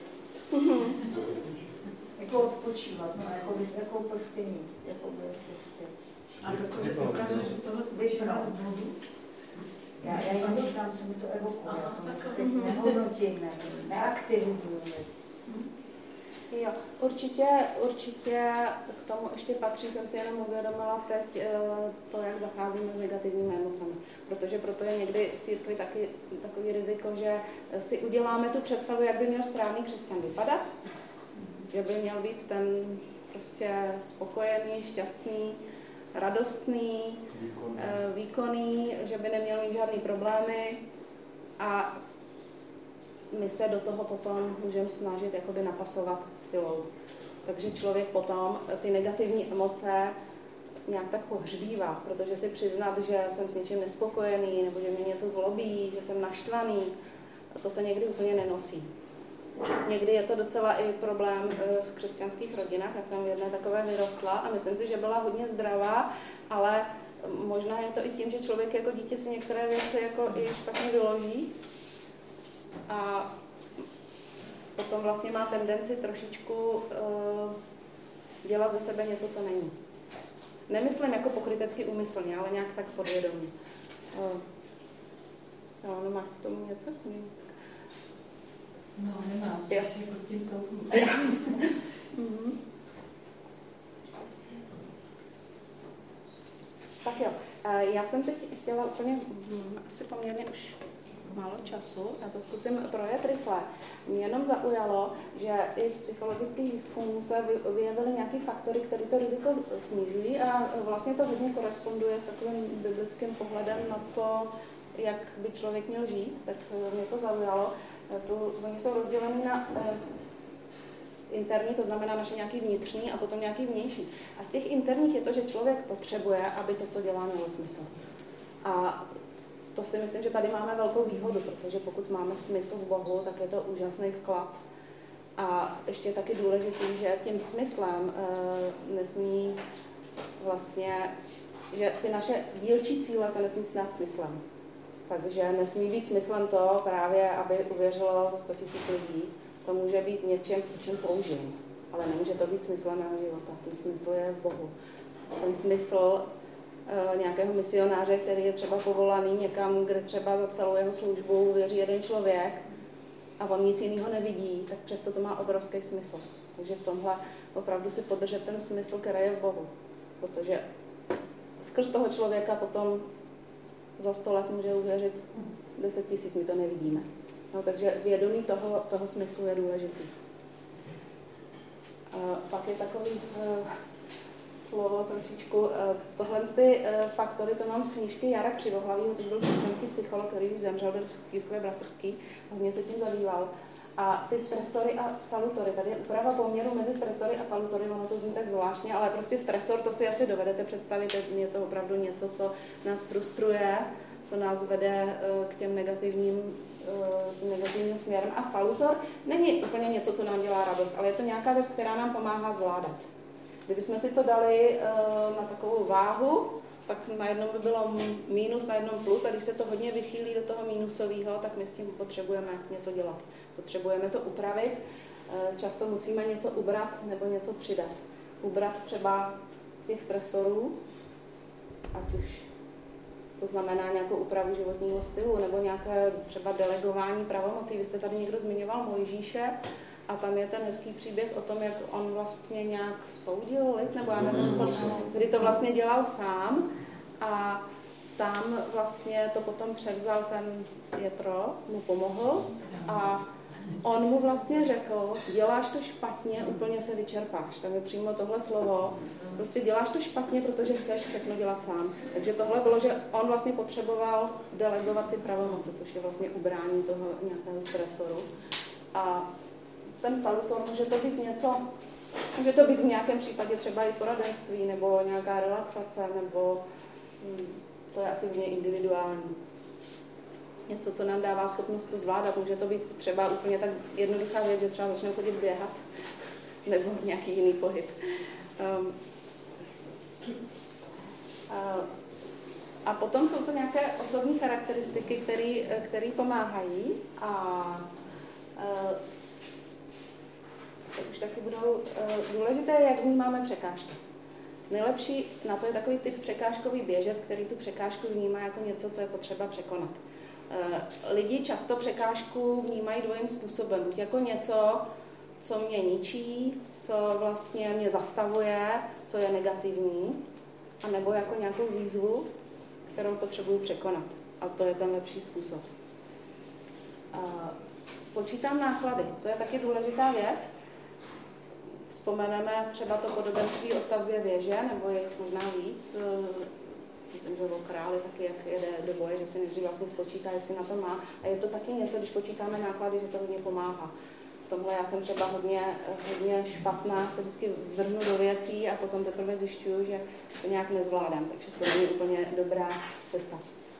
Jako odpočívat, no, jako prostě mít, jako by prostě. A dokáže, že tohle spočívat v Bohu? Já jenom říkám, co mi to evokuje, já to teď nehodnotím, neaktivizuju. Jo, určitě k tomu ještě patří, jsem si jenom uvědomila teď to, jak zacházíme s negativními emocemi. Protože proto je někdy v církvi taky takový riziko, že si uděláme tu představu, jak by měl správný křesťan vypadat. Že by měl být ten prostě spokojený, šťastný, radostný, výkonný, že by neměl mít žádný problémy a my se do toho potom můžeme snažit jakoby napasovat silou. Takže člověk potom ty negativní emoce nějak tak pohřbívá, protože si přiznat, že jsem s něčím nespokojený, nebo že mě něco zlobí, že jsem naštvaný, to se někdy úplně nenosí. Někdy je to docela i problém v křesťanských rodinách. Já jsem v jedné takové vyrostla a myslím si, že byla hodně zdravá, ale možná je to i tím, že člověk jako dítě si některé věci jako i špatně vyloží a potom vlastně má tendenci trošičku dělat ze sebe něco, co není. Nemyslím jako pokrytecky úmyslně, ale nějak tak podvědomě. No, máš k tomu něco? No, nemám, spíš jako s tím souzní. Tak jo, já jsem teď chtěla úplně, asi poměrně už málo času, já to zkusím projet rychle. Mě jenom zaujalo, že i z psychologických výzkumů se vyjevily nějaké faktory, které to riziko snižují a vlastně to hodně koresponduje s takovým biblickým pohledem na to, jak by člověk měl žít, tak mě to zaujalo. Oni jsou rozděleni na interní, to znamená naše nějaký vnitřní a potom nějaký vnější. A z těch interních je to, že člověk potřebuje, aby to, co dělá, mělo smysl. A to si myslím, že tady máme velkou výhodu, protože pokud máme smysl v Bohu, tak je to úžasný vklad. A ještě je taky důležitý, že tím smyslem nesmí vlastně, že ty naše dílčí cíle se nesmí stát smyslem. Takže nesmí být smyslem to právě, aby uvěřilo 100 000 lidí. To může být něčem, v čem toužím, ale nemůže to být smyslem mého života. Ten smysl je v Bohu. Ten smysl nějakého misionáře, který je třeba povolaný někam, kde třeba za celou jeho službu věří jeden člověk a on nic jiného nevidí, tak přesto to má obrovský smysl. Takže v tomhle opravdu si podržet ten smysl, který je v Bohu. Protože skrz toho člověka potom za 100 let může uvěřit 10 000, my to nevidíme. No, takže vědomí toho smyslu je důležitý. Pak je takový slovo trošičku. Tohle ty faktory, to mám z knížky Jara Křivohlavýho, což byl křesťanský psycholog, který už zemřel do církve bratrský, hodně se tím zabýval. A ty stresory a salutory, tady je úprava poměru mezi stresory a salutory, ono to zní tak zvláštně, ale prostě stresor, to si asi dovedete představit, je to opravdu něco, co nás frustruje, co nás vede k těm negativním směrem. A salutor není úplně něco, co nám dělá radost, ale je to nějaká věc, která nám pomáhá zvládat. Kdybychom si to dali na takovou váhu, tak na jednom by bylo mínus, na jednom plus, a když se to hodně vychýlí do toho mínusového, tak my s tím potřebujeme něco dělat. Potřebujeme to upravit, často musíme něco ubrat nebo něco přidat. Ubrat třeba těch stresorů, ať už to znamená nějakou úpravu životního stylu nebo nějaké třeba delegování pravomocí. Vy jste tady někdo zmiňoval Mojžíše a tam je ten hezký příběh o tom, jak on vlastně nějak soudil lid, nebo já nevím, kdy to vlastně dělal sám a tam vlastně to potom převzal ten Jetro, mu pomohl a on mu vlastně řekl, děláš to špatně, úplně se vyčerpáš. Tam je přímo tohle slovo. Prostě děláš to špatně, protože chceš všechno dělat sám. Takže tohle bylo, že on vlastně potřeboval delegovat ty pravomoce, což je vlastně ubrání toho nějakého stresoru. A ten salutor může to být něco, může to být v nějakém případě třeba i poradenství, nebo nějaká relaxace, nebo to je asi hodně individuální. Něco, co nám dává schopnost to zvládat. Může to být třeba úplně tak jednoduchá věc, že třeba začneme chodit běhat, nebo nějaký jiný pohyb. A potom jsou to nějaké osobní charakteristiky, které pomáhají a už taky budou důležité, jak vnímáme překážky. Nejlepší na to je takový typ překážkový běžec, který tu překážku vnímá jako něco, co je potřeba překonat. Lidi často překážku vnímají dvojím způsobem. Buď jako něco, co mě ničí, co vlastně mě zastavuje, co je negativní, anebo jako nějakou výzvu, kterou potřebuju překonat. A to je ten lepší způsob. Počítám náklady. To je taky důležitá věc. Vzpomeneme třeba to podobenství o stavbě věže, nebo je jich možná víc. Myslím, že o králi taky, jak jede do boje, že si nejdřív vlastně spočítá, jestli na to má. A je to taky něco, když počítáme náklady, že to hodně pomáhá. V tomhle já jsem třeba hodně špatná, se vždycky vrhnu do věcí a potom teprve zjišťuju, že to nějak nezvládám, takže to není úplně dobrá cesta.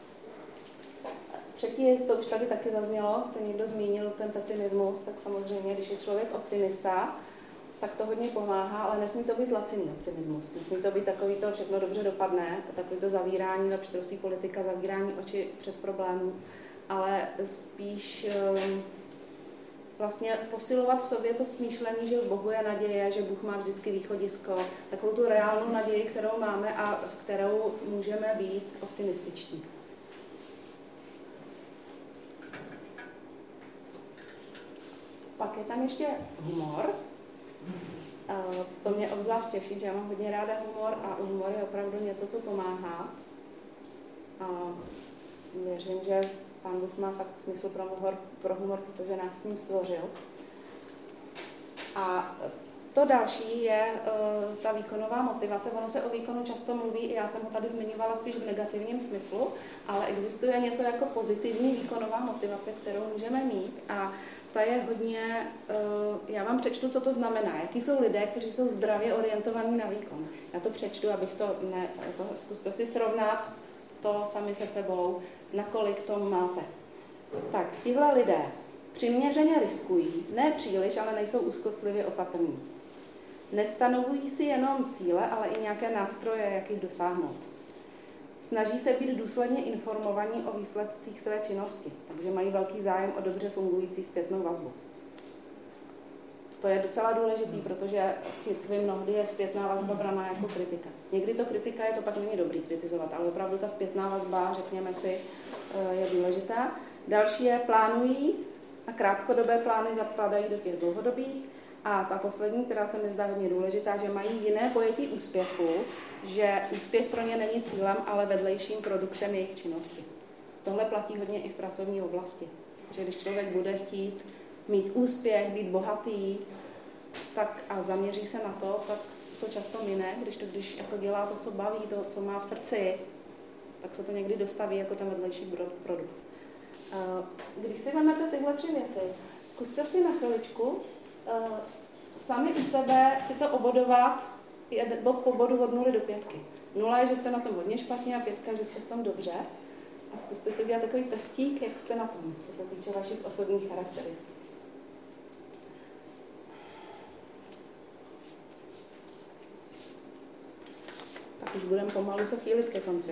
Třetí, to už tady taky zaznělo, jste někdo zmínil ten pesimismus, tak samozřejmě, když je člověk optimista, tak to hodně pomáhá, ale nesmí to být laciný optimismus. Nesmí to být takový to všechno dobře dopadne, takový to zavírání, zapštrosí politika, zavírání oči před problémů, ale spíš vlastně posilovat v sobě to smýšlení, že v Bohu je naděje, že Bůh má vždycky východisko, takovou tu reálnou naději, kterou máme a v kterou můžeme být optimističtí. Pak je tam ještě humor. To mě obzvlášť těší, že já mám hodně ráda humor a humor je opravdu něco, co pomáhá. Věřím, že Pán Bůh má fakt smysl pro humor, protože nás s ním stvořil. A to další je ta výkonová motivace. Ono se o výkonu často mluví, já jsem ho tady zmiňovala spíš v negativním smyslu, ale existuje něco jako pozitivní výkonová motivace, kterou můžeme mít a ta je hodně, já vám přečtu, co to znamená. Jaký jsou lidé, kteří jsou zdravě orientovaní na výkon. Já to přečtu, abych to zkuste si srovnat to sami se sebou, nakolik to máte. Tak, tihle lidé přiměřeně riskují, ne příliš, ale nejsou úzkostlivě opatrní. Nestanovují si jenom cíle, ale i nějaké nástroje, jak jich dosáhnout. Snaží se být důsledně informovaní o výsledcích své činnosti, takže mají velký zájem o dobře fungující zpětnou vazbu. To je docela důležitý, protože v církvi mnohdy je zpětná vazba braná jako kritika. Někdy to kritika je, to pak není dobrý kritizovat, ale opravdu ta zpětná vazba, řekněme si, je důležitá. Další je plánují a krátkodobé plány zapadají do těch dlouhodobých. A ta poslední, která se mi zdá hodně důležitá, že mají jiné pojetí úspěchu, že úspěch pro ně není cílem, ale vedlejším produktem jejich činnosti. Tohle platí hodně i v pracovní oblasti. Že když člověk bude chtít mít úspěch, být bohatý, tak a zaměří se na to, tak to často mine, když jako dělá to, co baví, to, co má v srdci, tak se to někdy dostaví jako ten vedlejší produkt. Když si vezmete tyhle 3 věci, zkuste si na chviličku sami u sebe si to obodovat bod po bodu od 0 do 5. 0 je, že jste na tom hodně špatně a 5, že jste v tom dobře. A zkuste si udělat takový testík, jak jste na tom, co se týče vašich osobních charakteristik. Pak už budeme pomalu se chýlit ke konci.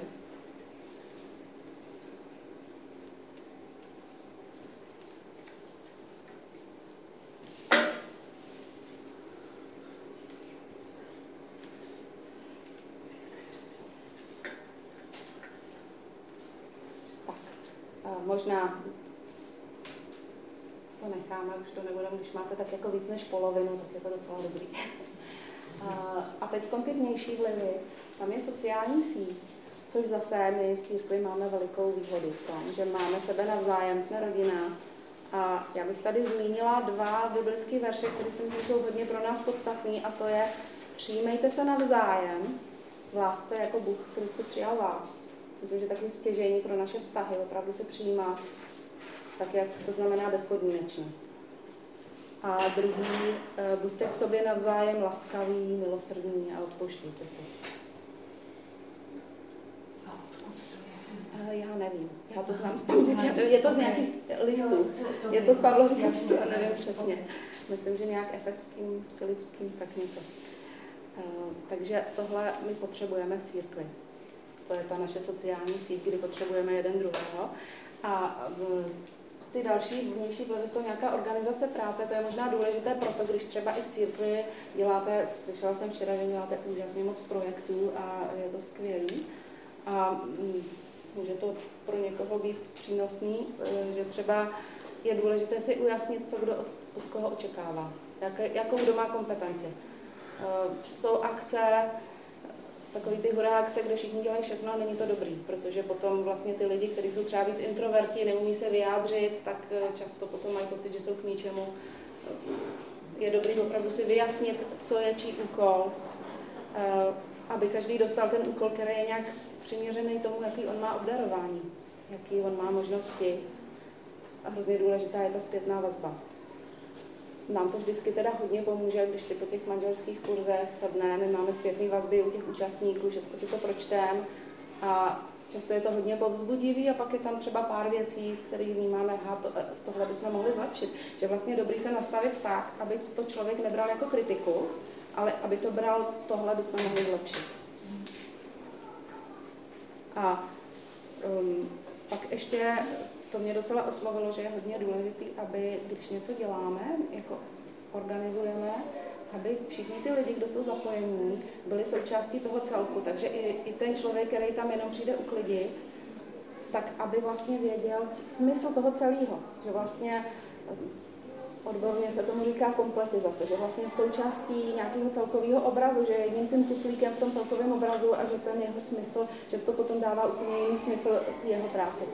Možná to necháme, už to nebudeme, když máte tak jako víc než polovinu, tak je to docela dobrý. A teď ty vnější vlivy, tam je sociální síť, což zase my v církvi máme velikou výhodu v tom, že máme sebe navzájem, jsme rodina. A já bych tady zmínila 2 biblické verše, které si myslím, že jsou hodně pro nás podstatný, a to je: přijímejte se navzájem v lásce, jako Bůh Kristus přijal vás. Myslím, že taky stěžejní pro naše vztahy, opravdu se přijímat, tak jak to znamená bezpodmínečně. A druhý, buďte k sobě navzájem laskaví, milosrdní a odpouštějte si. Já nevím, já to znám z paměti, je to z nějakých listů, je to z Pavlových listů, nevím přesně. Myslím, že nějak efeským, filipským, tak něco. Takže tohle my potřebujeme v církvi. To je ta naše sociální síť, kdy potřebujeme jeden druhého. A ty další vnější vlivy jsou nějaká organizace práce, to je možná důležité proto, když třeba i v církvi děláte, slyšela jsem včera, že děláte úžasně moc projektů a je to skvělý. A může to pro někoho být přínosný, že třeba je důležité si ujasnit, co kdo od koho očekává, jakou kdo má kompetenci. Jsou akce, takový ty hurá akce, kde všichni dělají všechno a není to dobrý, protože potom vlastně ty lidi, kteří jsou třeba víc introverti, neumí se vyjádřit, tak často potom mají pocit, že jsou k ničemu. Je dobrý opravdu si vyjasnit, co je čí úkol, aby každý dostal ten úkol, který je nějak přiměřený tomu, jaký on má obdarování, jaký on má možnosti. A hrozně důležitá je ta zpětná vazba. Nám to vždycky teda hodně pomůže, když si po těch manželských kurzech sedneme, máme zpětné vazby u těch účastníků, všechno si to pročteme a často je to hodně povzbudivý a pak je tam třeba pár věcí, z kterých vnímáme, tohle bychom mohli zlepšit. Že vlastně dobrý se nastavit tak, aby to člověk nebral jako kritiku, ale aby to bral, tohle bychom mohli zlepšit. A pak ještě to mě docela oslovilo, že je hodně důležitý, aby když něco děláme, jako organizujeme, aby všichni ty lidi, kdo jsou zapojení, byli součástí toho celku. Takže i ten člověk, který tam jenom přijde uklidit, tak aby vlastně věděl smysl toho celého. Že vlastně odborně se tomu říká kompletizace, že vlastně součástí nějakého celkového obrazu, že je jedním tím kuclíkem v tom celkovém obrazu a že ten jeho smysl, že to potom dává úplně jiný smysl jeho práci.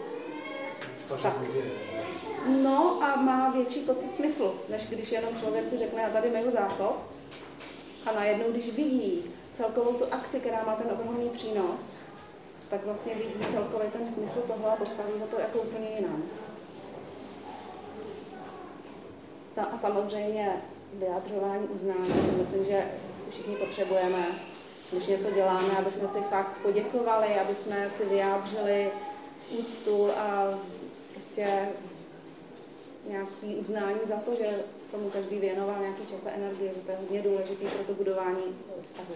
No a má větší pocit smyslu, než když jenom člověk si řekne, já tady mají záchod a najednou, když vidí celkovou tu akci, která má ten ohromný přínos, tak vlastně vidí celkový ten smysl toho a postaví ho to jako úplně jinam. A samozřejmě vyjadřování uznání, myslím, že si všichni potřebujeme, když něco děláme, aby jsme si fakt poděkovali, aby jsme si vyjádřili úctu a prostě nějaký uznání za to, že tomu každý věnoval nějaký čas a energie, že to je hodně důležité pro to budování vztahu.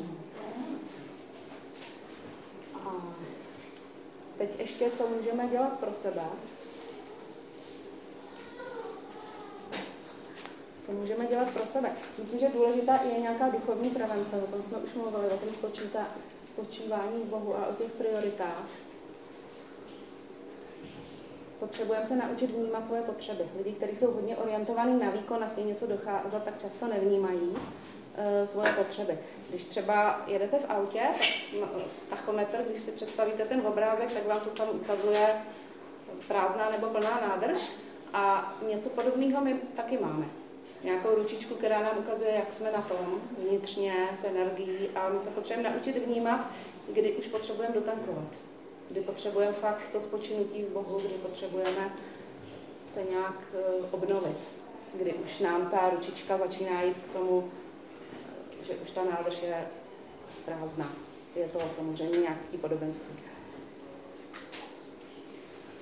A teď ještě, co můžeme dělat pro sebe. Co můžeme dělat pro sebe? Myslím, že důležitá je nějaká duchovní prevence, o tom jsme už mluvili, o tom spočívání v Bohu a o těch prioritách. Potřebujeme se naučit vnímat svoje potřeby. Lidi, kteří jsou hodně orientovaní na výkon a chtějí něco docházet, tak často nevnímají svoje potřeby. Když třeba jedete v autě, tak tachometr, když si představíte ten obrázek, tak vám to tam ukazuje prázdná nebo plná nádrž a něco podobného my taky máme. Nějakou ručičku, která nám ukazuje, jak jsme na tom vnitřně, s energií a my se potřebujeme naučit vnímat, kdy už potřebujeme dotankovat. Kdy potřebujeme fakt to spočinutí v Bohu, kdy potřebujeme se nějak obnovit. Kdy už nám ta ručička začíná jít k tomu, že už ta nádrž je prázdná. Je to samozřejmě nějaký podobenství.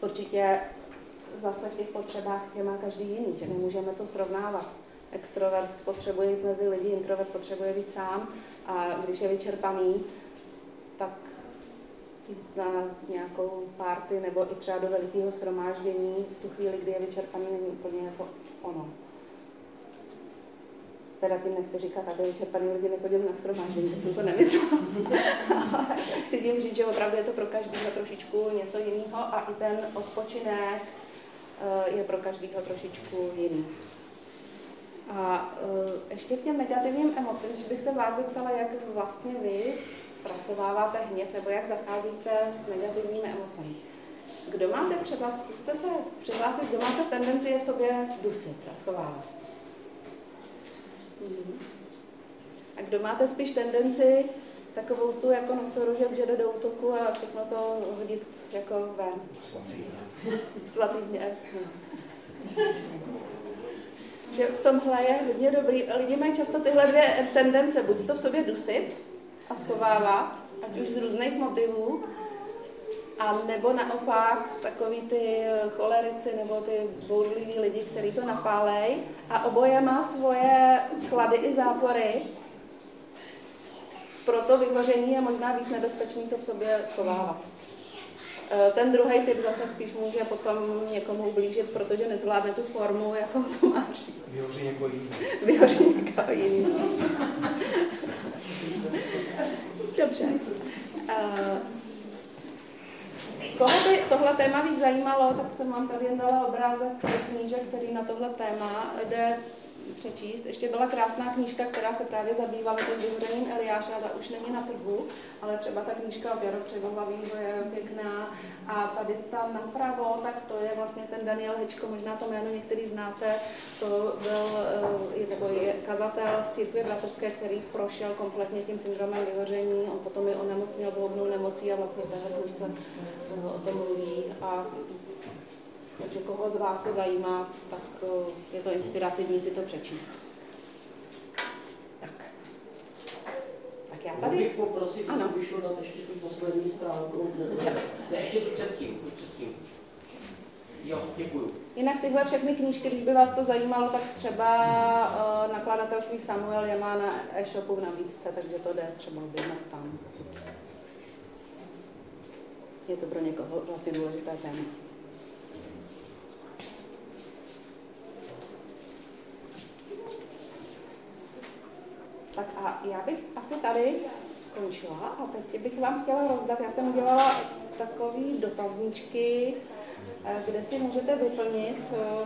určitě zase v těch potřebách je má každý jiný, že nemůžeme to srovnávat. Extrovert potřebuje jít mezi lidi, introvert potřebuje být sám a když je vyčerpaný, tak jít na nějakou party nebo i třeba do velikého shromáždění v tu chvíli, kdy je vyčerpaný, není úplně jako ono. Teda tím nechci říkat, aby vyčerpaný lidi nechodili na shromáždění, tak jsem to nemyslela. Chci tím říct, že opravdu je to pro každého trošičku něco jiného a i ten odpočinek je pro každého trošičku jiný. A ještě k těm negativním emocím, že bych se vás zeptala, jak vlastně vy zpracováváte hněv nebo jak zacházíte s negativními emocemi. Kdo máte třeba, zkuste se přihlásit, kdo máte tendenci je v sobě dusit a schovávat. A kdo máte spíš tendenci takovou tu jako nosorožec, že jde do útoku a všechno to hodit jako ven. Svatý hněv. Že v tomhle je hodně dobrý. Lidi mají často tyhle dvě tendence, buď to v sobě dusit a schovávat, ať už z různých motivů, a nebo naopak takový ty cholerici nebo ty bouřliví lidi, kteří to napálej, a oboje má svoje klady i zápory. Proto vyhoření je možná víc nebezpečný to v sobě schovávat. Ten druhý typ zase spíš může potom někomu ublížit, protože nezvládne tu formu, jako to má říct. Vyhoří někoho jiný. Vyhoří někoho jiný. Dobře. Koho by tohle téma víc zajímalo, tak jsem vám tady jen dala obrázek knížek, který na tohle téma jde přečíst. Ještě byla krásná knížka, která se právě zabývala tím vyhořením Eliáše, a ta už není na trhu, ale třeba ta knížka od Jaro Přebovavýho je pěkná. A tady ta napravo, tak to je vlastně ten Daniel Hečko, možná to jméno některý znáte, to byl je kazatel v církvi bratrské, který prošel kompletně tím syndromem vyhoření, on potom i onemocněl zhoubnou nemocí a vlastně v téhle knížce o tom mluví. A takže koho z vás to zajímá, tak je to inspirativní si to přečíst. Tak já tady... Bych poprosit, aby se vyšlo dát ještě tu poslední stránku. Ne, ještě tu předtím. Jo, děkuju. Jinak tyhle všechny knížky, když by vás to zajímalo, tak třeba nakladatelství Samuel je má na e-shopu v nabídce, takže to jde třeba objednat tam. Je to pro někoho vlastně důležité téma. Tak a já bych asi tady skončila a teď bych vám chtěla rozdat, já jsem udělala takový dotazníčky, kde si můžete vyplnit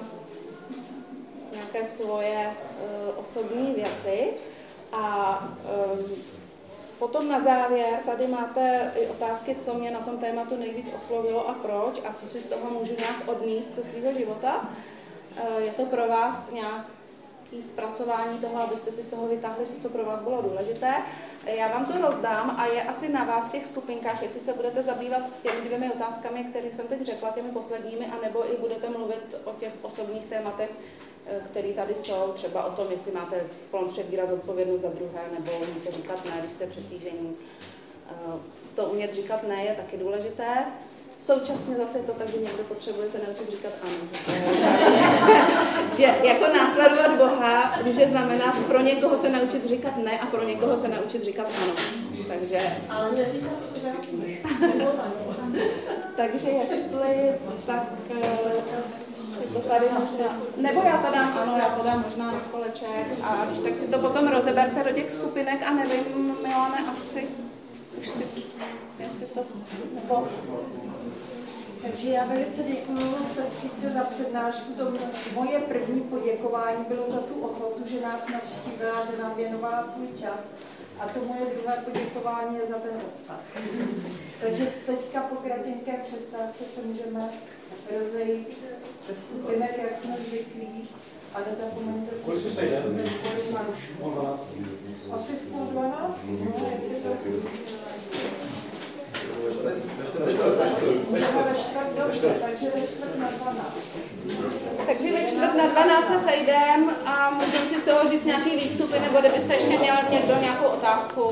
nějaké svoje osobní věci a potom na závěr tady máte i otázky, co mě na tom tématu nejvíc oslovilo a proč a co si z toho můžu nějak odníst do svého života. Je to pro vás nějaký zpracování toho, abyste si z toho vytáhli, co pro vás bylo důležité. Já vám to rozdám a je asi na vás v těch skupinkách, jestli se budete zabývat těmi dvěmi otázkami, které jsem teď řekla, těmi posledními, anebo i budete mluvit o těch osobních tématech, které tady jsou, třeba o tom, jestli máte sklon přebírat zodpovědnost za druhé, nebo umíte říkat ne, když jste přetížení. To umět říkat ne je taky důležité. Současně zase to tak, že někdo potřebuje se naučit říkat ano. Že jako následovat Boha může znamenat pro někoho se naučit říkat ne a pro někoho se naučit říkat ano. Takže... Ale neříkat takže jestli tak si to tady možná... Nebo já to dám, ano, já to dám možná na stoleček a když tak si to potom rozeberte do těch skupinek a nevím, Milane, asi už si... Jestli to... Nebo... Takže já velice děkuji sestřice za přednášku. To moje první poděkování bylo za tu ochotu, že nás navštívila, že nám věnovala svůj čas. A to moje druhé poděkování je za ten obsah. Takže teďka po kratinké přestávce se můžeme rozejít do skupinek, jak jsme zvyklí. A nezapomeňte si... Kolik si sejde? Po 12. Asi v 11:30? No, jestli to... Takže ve čtvrt na 12. Takže ve čtvrt na 12 se sejdeme a můžeme si z toho říct nějaký výstupy, nebo kdybyste ještě měl někdo nějakou otázku.